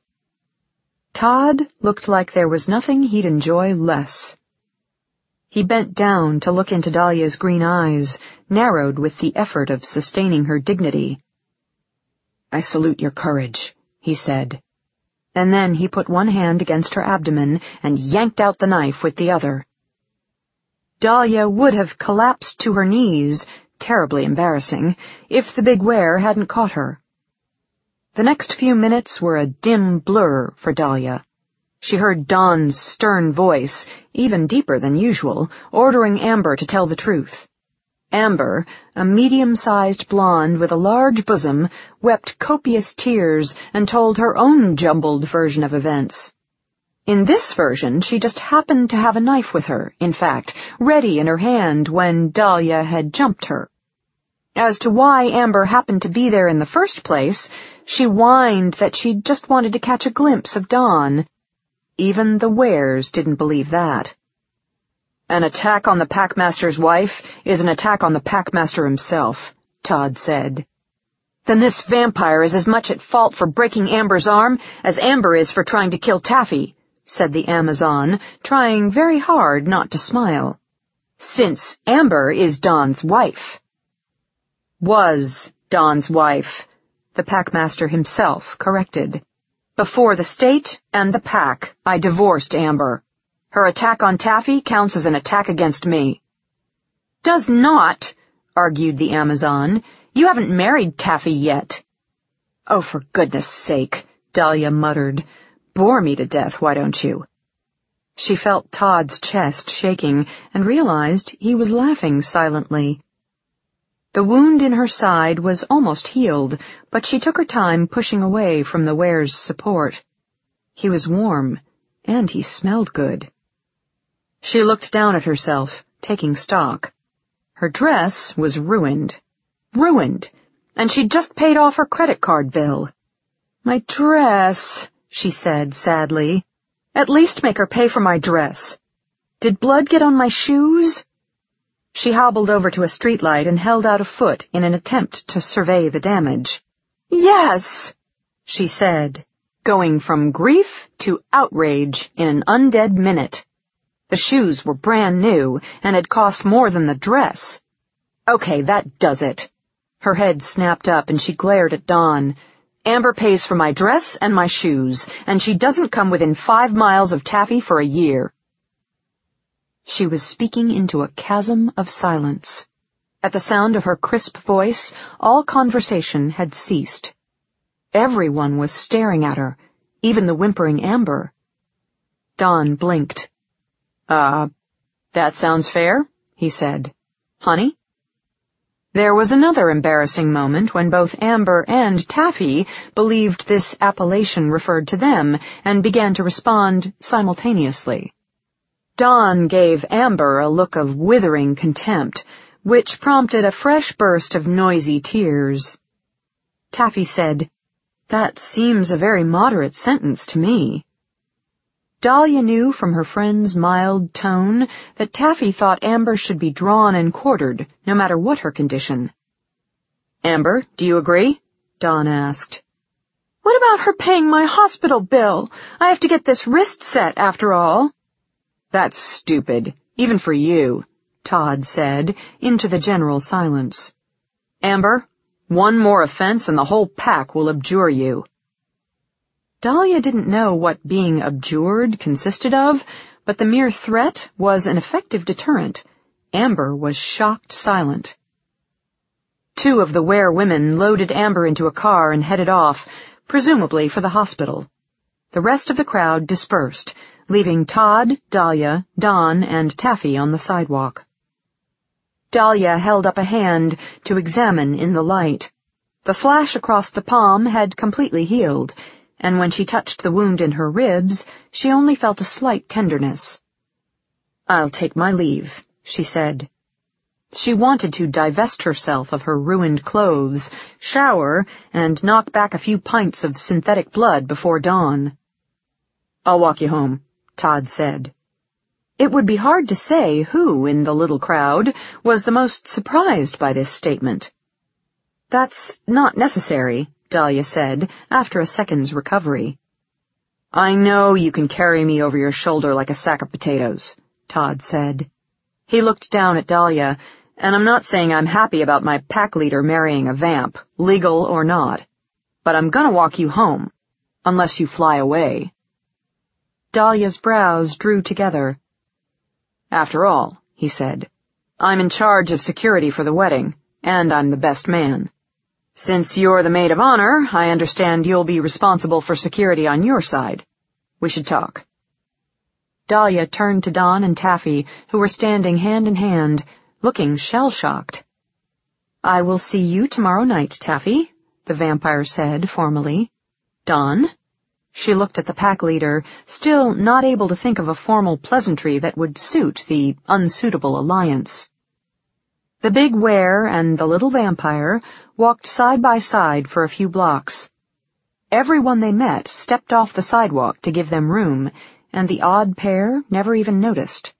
Todd looked like there was nothing he'd enjoy less. He bent down to look into Dahlia's green eyes, narrowed with the effort of sustaining her dignity. "I salute your courage," he said. And then he put one hand against her abdomen and yanked out the knife with the other. Dahlia would have collapsed to her knees, terribly embarrassing, if the big ware hadn't caught her. The next few minutes were a dim blur for Dahlia. She heard Don's stern voice, even deeper than usual, ordering Amber to tell the truth. Amber, a medium-sized blonde with a large bosom, wept copious tears and told her own jumbled version of events. In this version, she just happened to have a knife with her, in fact, ready in her hand when Dahlia had jumped her. As to why Amber happened to be there in the first place, she whined that she just wanted to catch a glimpse of Dawn. Even the wares didn't believe that. "An attack on the Packmaster's wife is an attack on the Packmaster himself," Todd said. "Then this vampire is as much at fault for breaking Amber's arm as Amber is for trying to kill Taffy," said the Amazon, trying very hard not to smile. "Since Amber is Don's wife." "Was Don's wife," the Packmaster himself corrected. "Before the state and the Pack, I divorced Amber. Her attack on Taffy counts as an attack against me." "Does not," argued the Amazon. "You haven't married Taffy yet." "Oh, for goodness sake," Dahlia muttered. "Bore me to death, why don't you?" She felt Todd's chest shaking and realized he was laughing silently. The wound in her side was almost healed, but she took her time pushing away from the ware's support. He was warm, and he smelled good. She looked down at herself, taking stock. Her dress was ruined. Ruined! And she'd just paid off her credit card bill. My dress, she said sadly. At least make her pay for my dress. Did blood get on my shoes? She hobbled over to a streetlight and held out a foot in an attempt to survey the damage. Yes, she said, going from grief to outrage in an undead minute. The shoes were brand new and had cost more than the dress. Okay, that does it. Her head snapped up and she glared at Dawn. Amber pays for my dress and my shoes, and she doesn't come within five miles of Taffy for a year. She was speaking into a chasm of silence. At the sound of her crisp voice, all conversation had ceased. Everyone was staring at her, even the whimpering Amber. Dawn blinked. Uh, that sounds fair, he said. Honey? There was another embarrassing moment when both Amber and Taffy believed this appellation referred to them and began to respond simultaneously. Dawn gave Amber a look of withering contempt, which prompted a fresh burst of noisy tears. Taffy said, "That seems a very moderate sentence to me." Dahlia knew from her friend's mild tone that Taffy thought Amber should be drawn and quartered, no matter what her condition. "Amber, do you agree?" Dawn asked. "What about her paying my hospital bill? I have to get this wrist set, after all." "That's stupid, even for you," Todd said, into the general silence. "Amber, one more offense and the whole pack will abjure you." Dahlia didn't know what being abjured consisted of, but the mere threat was an effective deterrent. Amber was shocked silent. Two of the Ware women loaded Amber into a car and headed off, presumably for the hospital. The rest of the crowd dispersed, leaving Todd, Dahlia, Dawn, and Taffy on the sidewalk. Dahlia held up a hand to examine in the light. The slash across the palm had completely healed, and when she touched the wound in her ribs, she only felt a slight tenderness. "I'll take my leave," she said. She wanted to divest herself of her ruined clothes, shower, and knock back a few pints of synthetic blood before dawn. "I'll walk you home," Todd said. It would be hard to say who in the little crowd was the most surprised by this statement. "That's not necessary," Dahlia said, after a second's recovery. "I know you can carry me over your shoulder like a sack of potatoes," Todd said. He looked down at Dahlia, and I'm not saying I'm happy about my pack leader marrying a vamp, legal or not, but I'm gonna walk you home, unless you fly away. Dahlia's brows drew together. "After all," he said, "I'm in charge of security for the wedding, and I'm the best man. Since you're the maid of honor, I understand you'll be responsible for security on your side. We should talk." Dahlia turned to Dawn and Taffy, who were standing hand in hand, looking shell-shocked. "I will see you tomorrow night, Taffy," the vampire said formally. "Dawn?" She looked at the pack leader, still not able to think of a formal pleasantry that would suit the unsuitable alliance. The big Ware and the little vampire walked side by side for a few blocks. Everyone they met stepped off the sidewalk to give them room, and the odd pair never even noticed.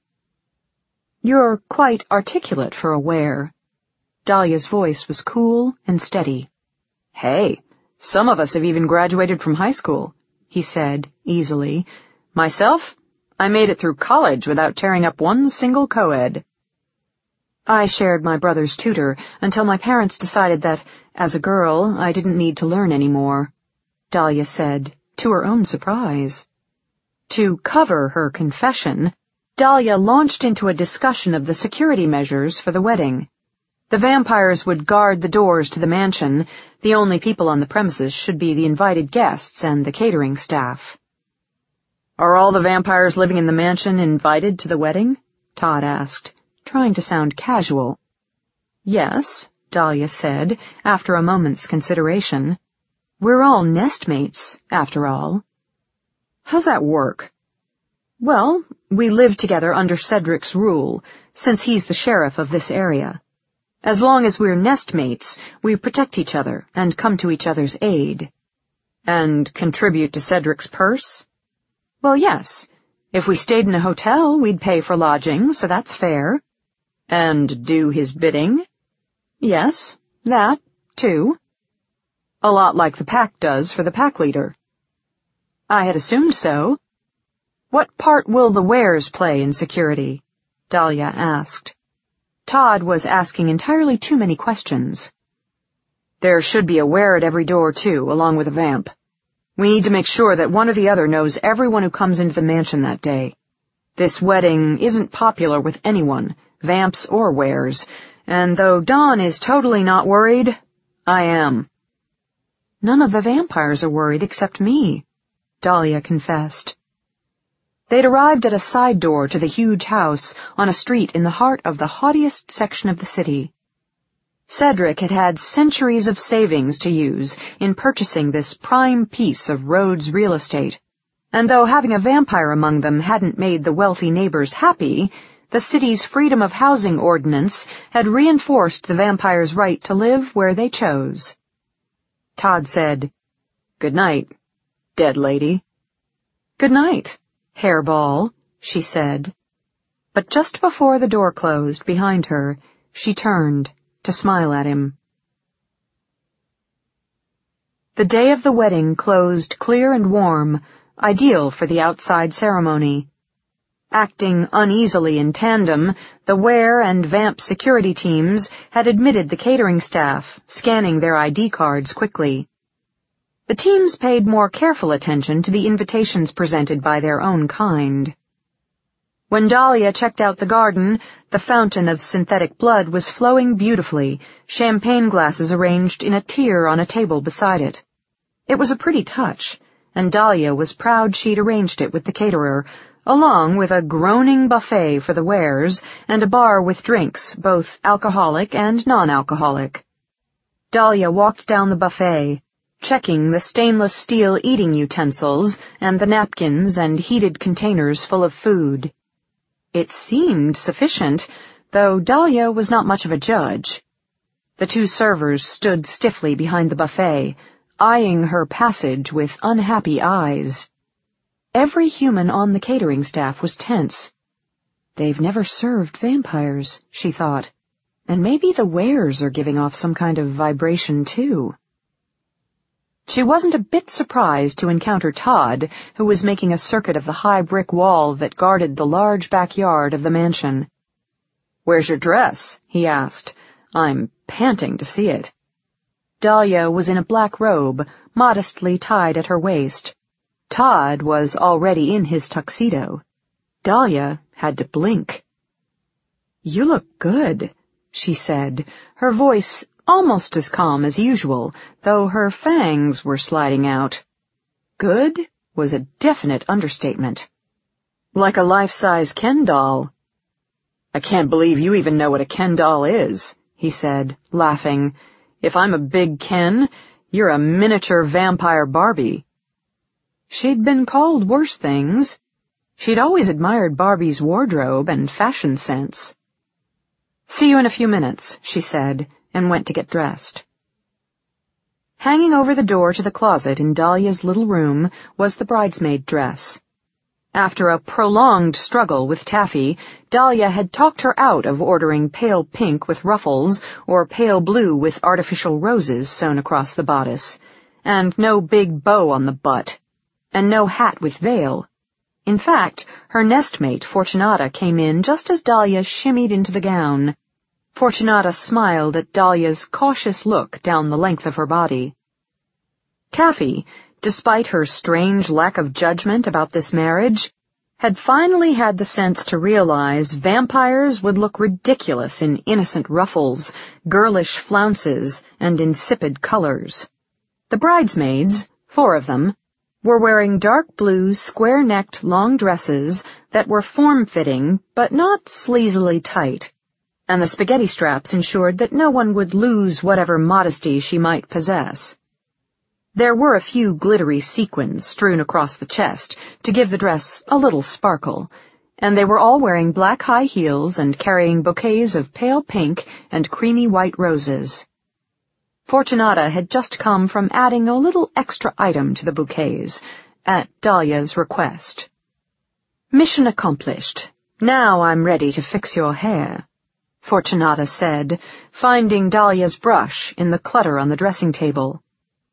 "You're quite articulate for a Ware." Dahlia's voice was cool and steady. "Hey, some of us have even graduated from high school," he said, easily. "Myself, I made it through college without tearing up one single co-ed." "I shared my brother's tutor until my parents decided that, as a girl, I didn't need to learn any more," Dahlia said, to her own surprise. To cover her confession, Dahlia launched into a discussion of the security measures for the wedding. The vampires would guard the doors to the mansion. The only people on the premises should be the invited guests and the catering staff. Are all the vampires living in the mansion invited to the wedding? Todd asked, trying to sound casual. Yes, Dahlia said, after a moment's consideration. We're all nestmates, after all. How's that work? Well, we live together under Cedric's rule, since he's the sheriff of this area. As long as we're nestmates, we protect each other and come to each other's aid. And contribute to Cedric's purse? Well, yes. If we stayed in a hotel, we'd pay for lodging, so that's fair. And do his bidding? Yes, that, too. A lot like the pack does for the pack leader. I had assumed so. What part will the wares play in security? Dahlia asked. Todd was asking entirely too many questions. There should be a ware at every door, too, along with a vamp. We need to make sure that one or the other knows everyone who comes into the mansion that day. This wedding isn't popular with anyone, vamps or wares, and though Dawn is totally not worried, I am. None of the vampires are worried except me, Dahlia confessed. They'd arrived at a side door to the huge house on a street in the heart of the haughtiest section of the city. Cedric had had centuries of savings to use in purchasing this prime piece of Rhodes real estate, and though having a vampire among them hadn't made the wealthy neighbors happy, the city's freedom of housing ordinance had reinforced the vampires' right to live where they chose. Todd said, "Good night, dead lady." "Good night, hairball," she said. But just before the door closed behind her, she turned to smile at him. The day of the wedding closed clear and warm, ideal for the outside ceremony. Acting uneasily in tandem, the ware and vamp security teams had admitted the catering staff, scanning their I D cards quickly. The teams paid more careful attention to the invitations presented by their own kind. When Dahlia checked out the garden, the fountain of synthetic blood was flowing beautifully, champagne glasses arranged in a tier on a table beside it. It was a pretty touch, and Dahlia was proud she'd arranged it with the caterer, along with a groaning buffet for the wares and a bar with drinks, both alcoholic and non-alcoholic. Dahlia walked down the buffet, checking the stainless steel eating utensils and the napkins and heated containers full of food. It seemed sufficient, though Dahlia was not much of a judge. The two servers stood stiffly behind the buffet, eyeing her passage with unhappy eyes. Every human on the catering staff was tense. They've never served vampires, she thought, and maybe the wares are giving off some kind of vibration, too. She wasn't a bit surprised to encounter Todd, who was making a circuit of the high brick wall that guarded the large backyard of the mansion. "Where's your dress?" he asked. "I'm panting to see it." Dahlia was in a black robe, modestly tied at her waist. Todd was already in his tuxedo. Dahlia had to blink. "You look good," she said, her voice almost as calm as usual, though her fangs were sliding out. Good was a definite understatement. "Like a life-size Ken doll." "I can't believe you even know what a Ken doll is," he said, laughing. "If I'm a big Ken, you're a miniature vampire Barbie." She'd been called worse things. She'd always admired Barbie's wardrobe and fashion sense. "See you in a few minutes," she said, and went to get dressed. Hanging over the door to the closet in Dahlia's little room was the bridesmaid dress. After a prolonged struggle with Taffy, Dahlia had talked her out of ordering pale pink with ruffles or pale blue with artificial roses sewn across the bodice, and no big bow on the butt, and no hat with veil. In fact, her nestmate, Fortunata, came in just as Dahlia shimmied into the gown. Fortunata smiled at Dahlia's cautious look down the length of her body. Taffy, despite her strange lack of judgment about this marriage, had finally had the sense to realize vampires would look ridiculous in innocent ruffles, girlish flounces, and insipid colors. The bridesmaids, four of them, were wearing dark blue, square-necked long dresses that were form-fitting but not sleazily tight, and the spaghetti straps ensured that no one would lose whatever modesty she might possess. There were a few glittery sequins strewn across the chest to give the dress a little sparkle, and they were all wearing black high heels and carrying bouquets of pale pink and creamy white roses. Fortunata had just come from adding a little extra item to the bouquets, at Dahlia's request. "Mission accomplished. Now I'm ready to fix your hair," Fortunata said, finding Dahlia's brush in the clutter on the dressing table.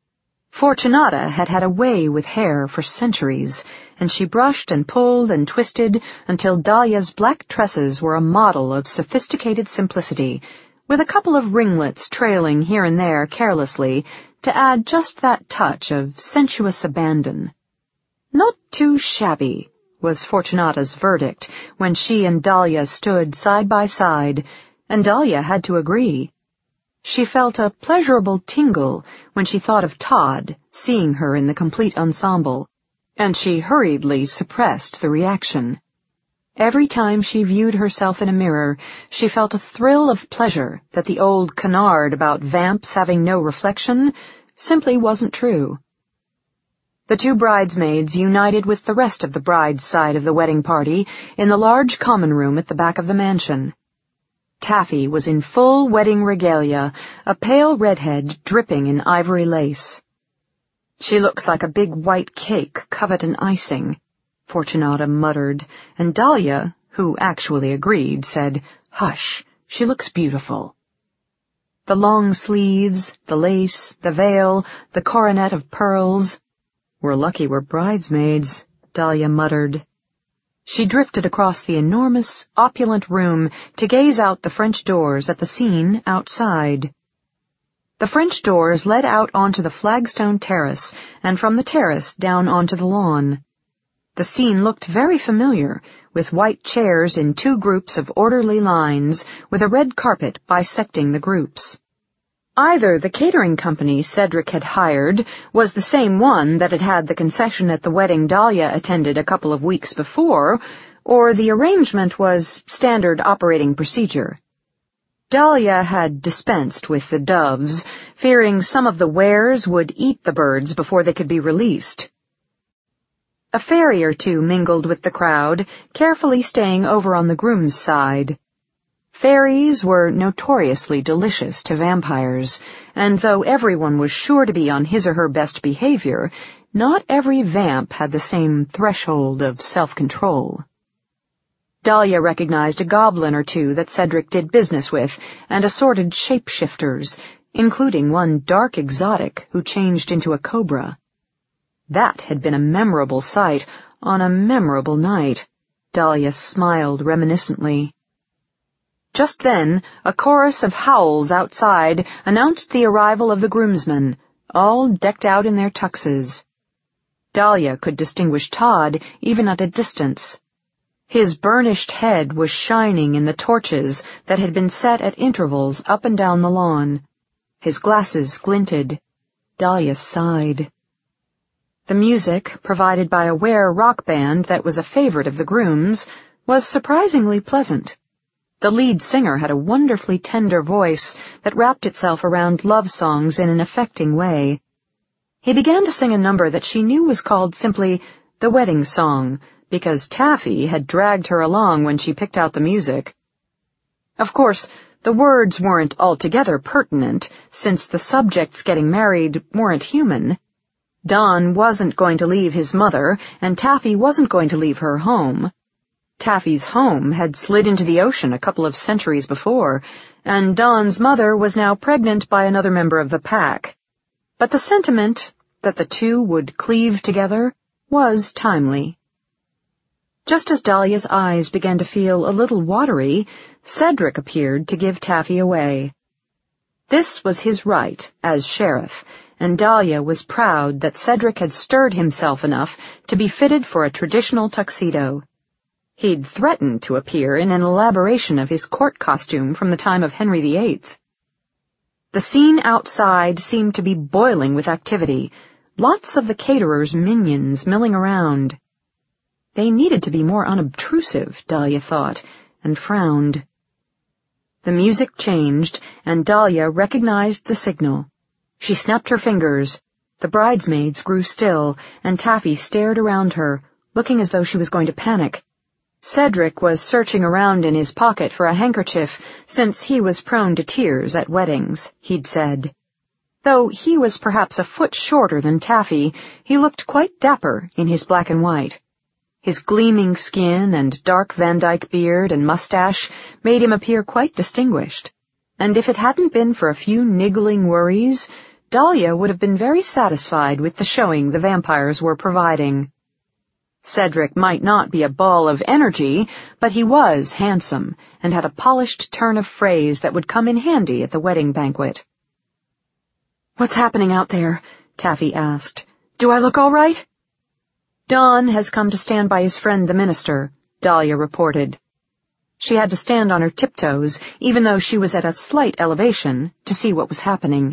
Fortunata had had a way with hair for centuries, and she brushed and pulled and twisted until Dahlia's black tresses were a model of sophisticated simplicity, with a couple of ringlets trailing here and there carelessly to add just that touch of sensuous abandon. "Not too shabby," was Fortunata's verdict when she and Dahlia stood side by side, and Dahlia had to agree. She felt a pleasurable tingle when she thought of Todd seeing her in the complete ensemble, and she hurriedly suppressed the reaction. Every time she viewed herself in a mirror, she felt a thrill of pleasure that the old canard about vamps having no reflection simply wasn't true. The two bridesmaids united with the rest of the bride's side of the wedding party in the large common room at the back of the mansion. Taffy was in full wedding regalia, a pale redhead dripping in ivory lace. "She looks like a big white cake covered in icing," Fortunata muttered, and Dahlia, who actually agreed, said, "Hush, she looks beautiful." The long sleeves, the lace, the veil, the coronet of pearls. "We're lucky we're bridesmaids," Dahlia muttered. She drifted across the enormous, opulent room to gaze out the French doors at the scene outside. The French doors led out onto the flagstone terrace, and from the terrace down onto the lawn. The scene looked very familiar, with white chairs in two groups of orderly lines, with a red carpet bisecting the groups. Either the catering company Cedric had hired was the same one that had had the concession at the wedding Dahlia attended a couple of weeks before, or the arrangement was standard operating procedure. Dahlia had dispensed with the doves, fearing some of the wares would eat the birds before they could be released. A fairy or two mingled with the crowd, carefully staying over on the groom's side. Fairies were notoriously delicious to vampires, and though everyone was sure to be on his or her best behavior, not every vamp had the same threshold of self-control. Dahlia recognized a goblin or two that Cedric did business with, and assorted shapeshifters, including one dark exotic who changed into a cobra. That had been a memorable sight on a memorable night. Dahlia smiled reminiscently. Just then, a chorus of howls outside announced the arrival of the groomsmen, all decked out in their tuxes. Dahlia could distinguish Todd even at a distance. His burnished head was shining in the torches that had been set at intervals up and down the lawn. His glasses glinted. Dahlia sighed. The music, provided by a Ware rock band that was a favorite of the grooms, was surprisingly pleasant. The lead singer had a wonderfully tender voice that wrapped itself around love songs in an affecting way. He began to sing a number that she knew was called simply The Wedding Song, because Taffy had dragged her along when she picked out the music. Of course, the words weren't altogether pertinent, since the subjects getting married weren't human. Don wasn't going to leave his mother, and Taffy wasn't going to leave her home. Taffy's home had slid into the ocean a couple of centuries before, and Don's mother was now pregnant by another member of the pack. But the sentiment that the two would cleave together was timely. Just as Dahlia's eyes began to feel a little watery, Cedric appeared to give Taffy away. This was his right as sheriff, and Dahlia was proud that Cedric had stirred himself enough to be fitted for a traditional tuxedo. He'd threatened to appear in an elaboration of his court costume from the time of Henry the Eighth. The scene outside seemed to be boiling with activity. lots of the caterer's minions milling around. They needed to be more unobtrusive, Dahlia thought, and frowned. The music changed, and Dahlia recognized the signal. She snapped her fingers. The bridesmaids grew still, and Taffy stared around her, looking as though she was going to panic. Cedric was searching around in his pocket for a handkerchief, since he was prone to tears at weddings, he'd said. Though he was perhaps a foot shorter than Taffy, he looked quite dapper in his black and white. His gleaming skin and dark Van Dyke beard and mustache made him appear quite distinguished, and if it hadn't been for a few niggling worries, Dahlia would have been very satisfied with the showing the vampires were providing. Cedric might not be a ball of energy, but he was handsome and had a polished turn of phrase that would come in handy at the wedding banquet. "What's happening out there?" Taffy asked. "Do I look all right?" "Don has come to stand by his friend the minister," Dahlia reported. She had to stand on her tiptoes, even though she was at a slight elevation, to see what was happening.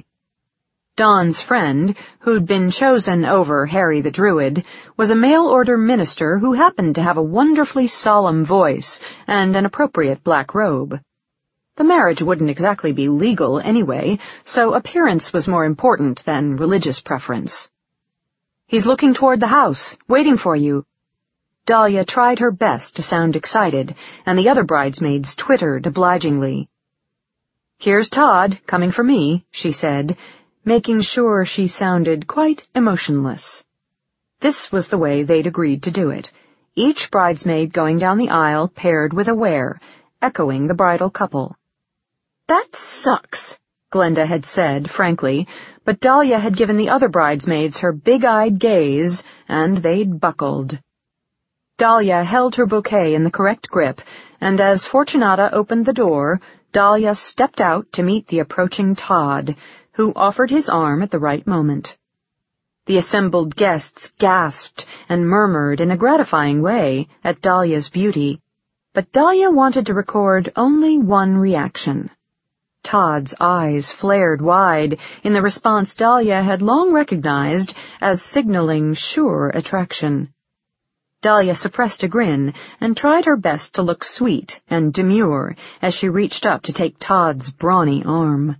Don's friend, who'd been chosen over Harry the Druid, was a mail-order minister who happened to have a wonderfully solemn voice and an appropriate black robe. The marriage wouldn't exactly be legal anyway, so appearance was more important than religious preference. "He's looking toward the house, waiting for you." Dahlia tried her best to sound excited, and the other bridesmaids twittered obligingly. "Here's Todd, coming for me," she said, making sure she sounded quite emotionless. This was the way they'd agreed to do it, each bridesmaid going down the aisle paired with a ware, echoing the bridal couple. "That sucks," Glenda had said, frankly, but Dahlia had given the other bridesmaids her big-eyed gaze, and they'd buckled. Dahlia held her bouquet in the correct grip, and as Fortunata opened the door, Dahlia stepped out to meet the approaching Todd, who offered his arm at the right moment. The assembled guests gasped and murmured in a gratifying way at Dahlia's beauty, but Dahlia wanted to record only one reaction. Todd's eyes flared wide in the response Dahlia had long recognized as signaling sure attraction. Dahlia suppressed a grin and tried her best to look sweet and demure as she reached up to take Todd's brawny arm.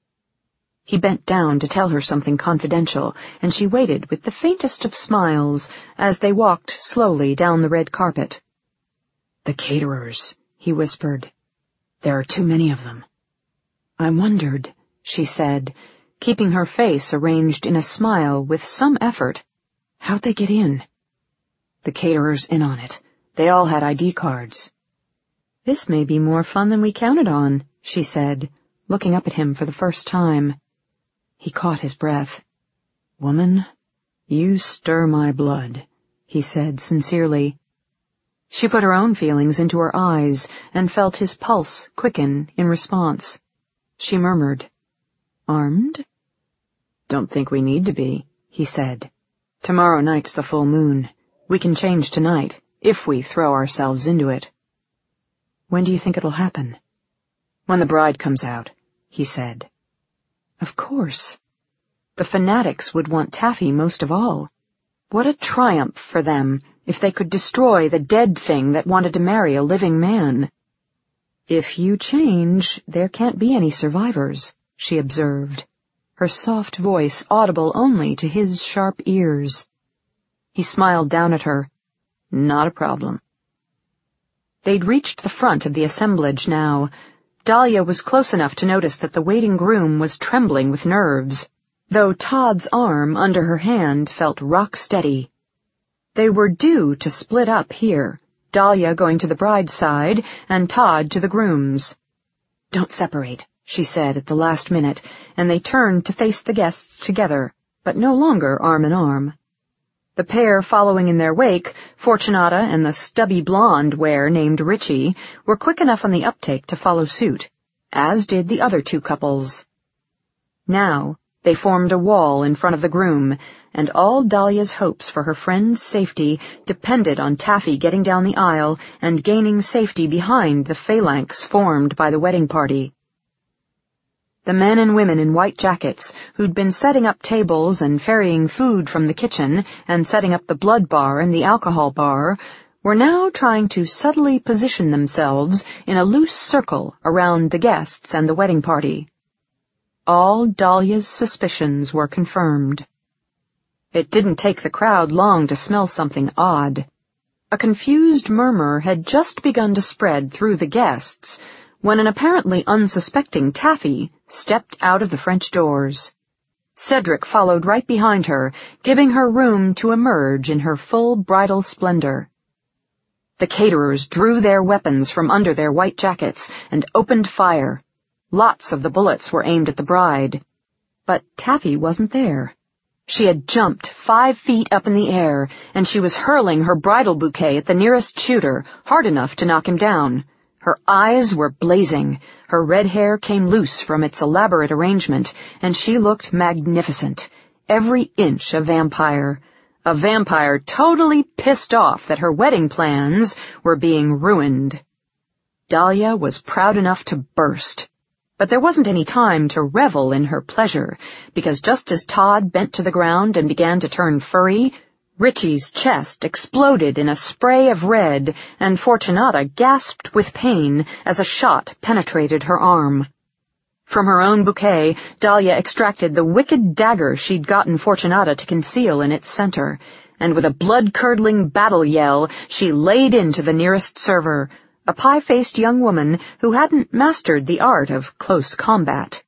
He bent down to tell her something confidential, and she waited with the faintest of smiles as they walked slowly down the red carpet. "The caterers," he whispered. "There are too many of them." "I wondered," she said, keeping her face arranged in a smile with some effort. "How'd they get in?" "The caterers in on it. They all had I D cards." "This may be more fun than we counted on," she said, looking up at him for the first time. He caught his breath. "Woman, you stir my blood," he said sincerely. She put her own feelings into her eyes and felt his pulse quicken in response. She murmured, "Armed?" "Don't think we need to be," he said. "Tomorrow night's the full moon. We can change tonight, if we throw ourselves into it." "When do you think it'll happen?" "When the bride comes out," he said. Of course. The fanatics would want Taffy most of all. What a triumph for them if they could destroy the dead thing that wanted to marry a living man. "If you change, there can't be any survivors," she observed, her soft voice audible only to his sharp ears. He smiled down at her. "Not a problem." They'd reached the front of the assemblage now. Dahlia was close enough to notice that the waiting groom was trembling with nerves, though Todd's arm under her hand felt rock steady. They were due to split up here, Dahlia going to the bride's side and Todd to the groom's. "Don't separate," she said at the last minute, and they turned to face the guests together, but no longer arm in arm. The pair following in their wake, Fortunata and the stubby blonde ware named Richie, were quick enough on the uptake to follow suit, as did the other two couples. Now they formed a wall in front of the groom, and all Dahlia's hopes for her friend's safety depended on Taffy getting down the aisle and gaining safety behind the phalanx formed by the wedding party. The men and women in white jackets, who'd been setting up tables and ferrying food from the kitchen and setting up the blood bar and the alcohol bar, were now trying to subtly position themselves in a loose circle around the guests and the wedding party. All Dahlia's suspicions were confirmed. It didn't take the crowd long to smell something odd. A confused murmur had just begun to spread through the guests when an apparently unsuspecting Taffy stepped out of the French doors. Cedric followed right behind her, giving her room to emerge in her full bridal splendor. The caterers drew their weapons from under their white jackets and opened fire. Lots of the bullets were aimed at the bride. But Taffy wasn't there. She had jumped five feet up in the air, and she was hurling her bridal bouquet at the nearest shooter, hard enough to knock him down. Her eyes were blazing, her red hair came loose from its elaborate arrangement, and she looked magnificent, every inch a vampire. A vampire totally pissed off that her wedding plans were being ruined. Dahlia was proud enough to burst. But there wasn't any time to revel in her pleasure, because just as Todd bent to the ground and began to turn furry, Richie's chest exploded in a spray of red, and Fortunata gasped with pain as a shot penetrated her arm. From her own bouquet, Dahlia extracted the wicked dagger she'd gotten Fortunata to conceal in its center, and with a blood-curdling battle yell, she laid into the nearest server, a pie-faced young woman who hadn't mastered the art of close combat.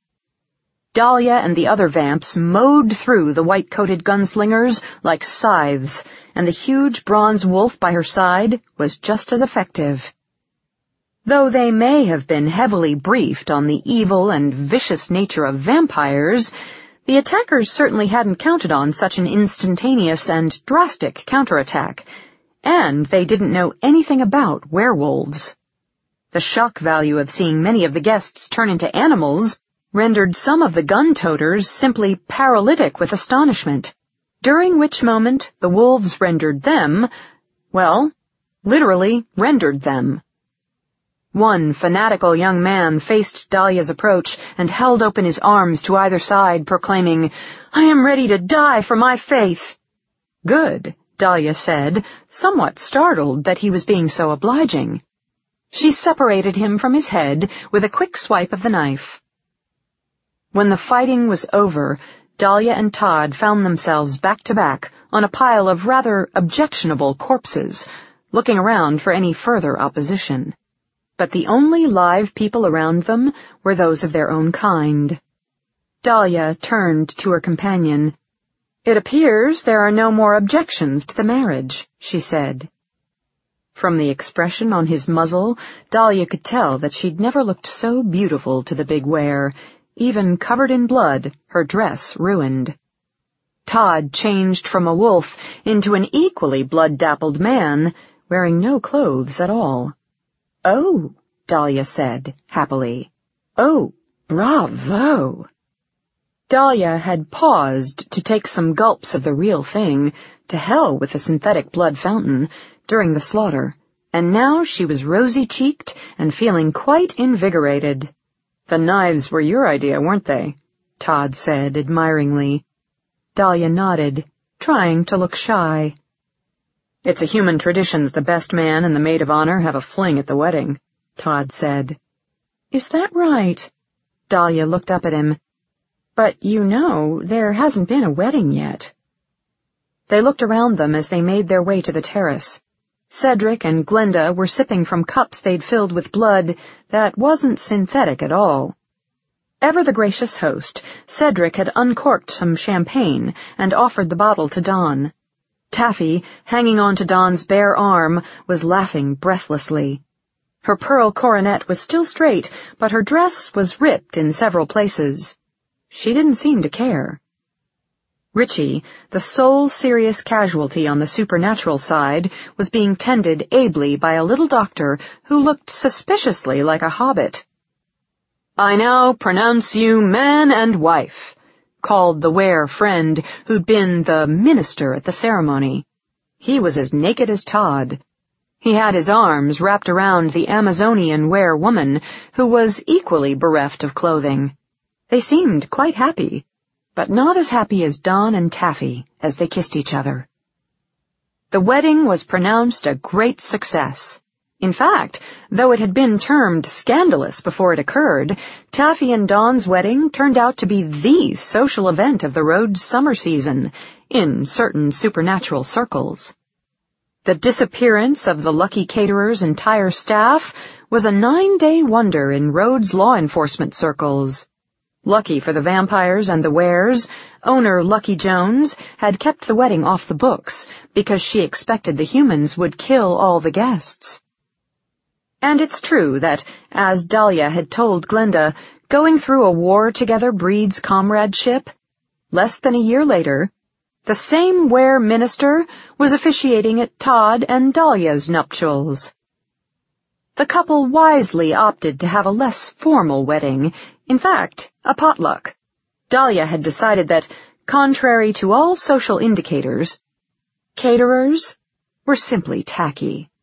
Dahlia and the other vamps mowed through the white-coated gunslingers like scythes, and the huge bronze wolf by her side was just as effective. Though they may have been heavily briefed on the evil and vicious nature of vampires, the attackers certainly hadn't counted on such an instantaneous and drastic counterattack, and they didn't know anything about werewolves. The shock value of seeing many of the guests turn into animals rendered some of the gun-toters simply paralytic with astonishment, during which moment the wolves rendered them, well, literally rendered them. One fanatical young man faced Dahlia's approach and held open his arms to either side, proclaiming, "I am ready to die for my faith." "Good," Dahlia said, somewhat startled that he was being so obliging. She separated him from his head with a quick swipe of the knife. When the fighting was over, Dahlia and Todd found themselves back-to-back on a pile of rather objectionable corpses, looking around for any further opposition. But the only live people around them were those of their own kind. Dahlia turned to her companion. "It appears there are no more objections to the marriage," she said. From the expression on his muzzle, Dahlia could tell that she'd never looked so beautiful to the big were, even covered in blood, her dress ruined. Todd changed from a wolf into an equally blood-dappled man, wearing no clothes at all. "Oh," Dahlia said, happily. "Oh, bravo." Dahlia had paused to take some gulps of the real thing, to hell with the synthetic blood fountain, during the slaughter, and now she was rosy-cheeked and feeling quite invigorated. "The knives were your idea, weren't they?" Todd said admiringly. Dahlia nodded, trying to look shy. "It's a human tradition that the best man and the maid of honor have a fling at the wedding," Todd said. "Is that right?" Dahlia looked up at him. "But you know, there hasn't been a wedding yet." They looked around them as they made their way to the terrace. Cedric and Glenda were sipping from cups they'd filled with blood that wasn't synthetic at all. Ever the gracious host, Cedric had uncorked some champagne and offered the bottle to Dawn. Taffy, hanging on to Dawn's bare arm, was laughing breathlessly. Her pearl coronet was still straight, but her dress was ripped in several places. She didn't seem to care. Richie, the sole serious casualty on the supernatural side, was being tended ably by a little doctor who looked suspiciously like a hobbit. "I now pronounce you man and wife," called the were friend who'd been the minister at the ceremony. He was as naked as Todd. He had his arms wrapped around the Amazonian were woman, who was equally bereft of clothing. They seemed quite happy, but not as happy as Don and Taffy as they kissed each other. The wedding was pronounced a great success. In fact, though it had been termed scandalous before it occurred, Taffy and Don's wedding turned out to be the social event of the Rhodes summer season, in certain supernatural circles. The disappearance of the Lucky Caterer's entire staff was a nine-day wonder in Rhodes law enforcement circles. Lucky for the vampires and the Wares, owner Lucky Jones had kept the wedding off the books because she expected the humans would kill all the guests. And it's true that, as Dahlia had told Glenda, going through a war together breeds comradeship. Less than a year later, the same Ware minister was officiating at Todd and Dahlia's nuptials. The couple wisely opted to have a less formal wedding, in fact, a potluck. Dahlia had decided that, contrary to all social indicators, caterers were simply tacky.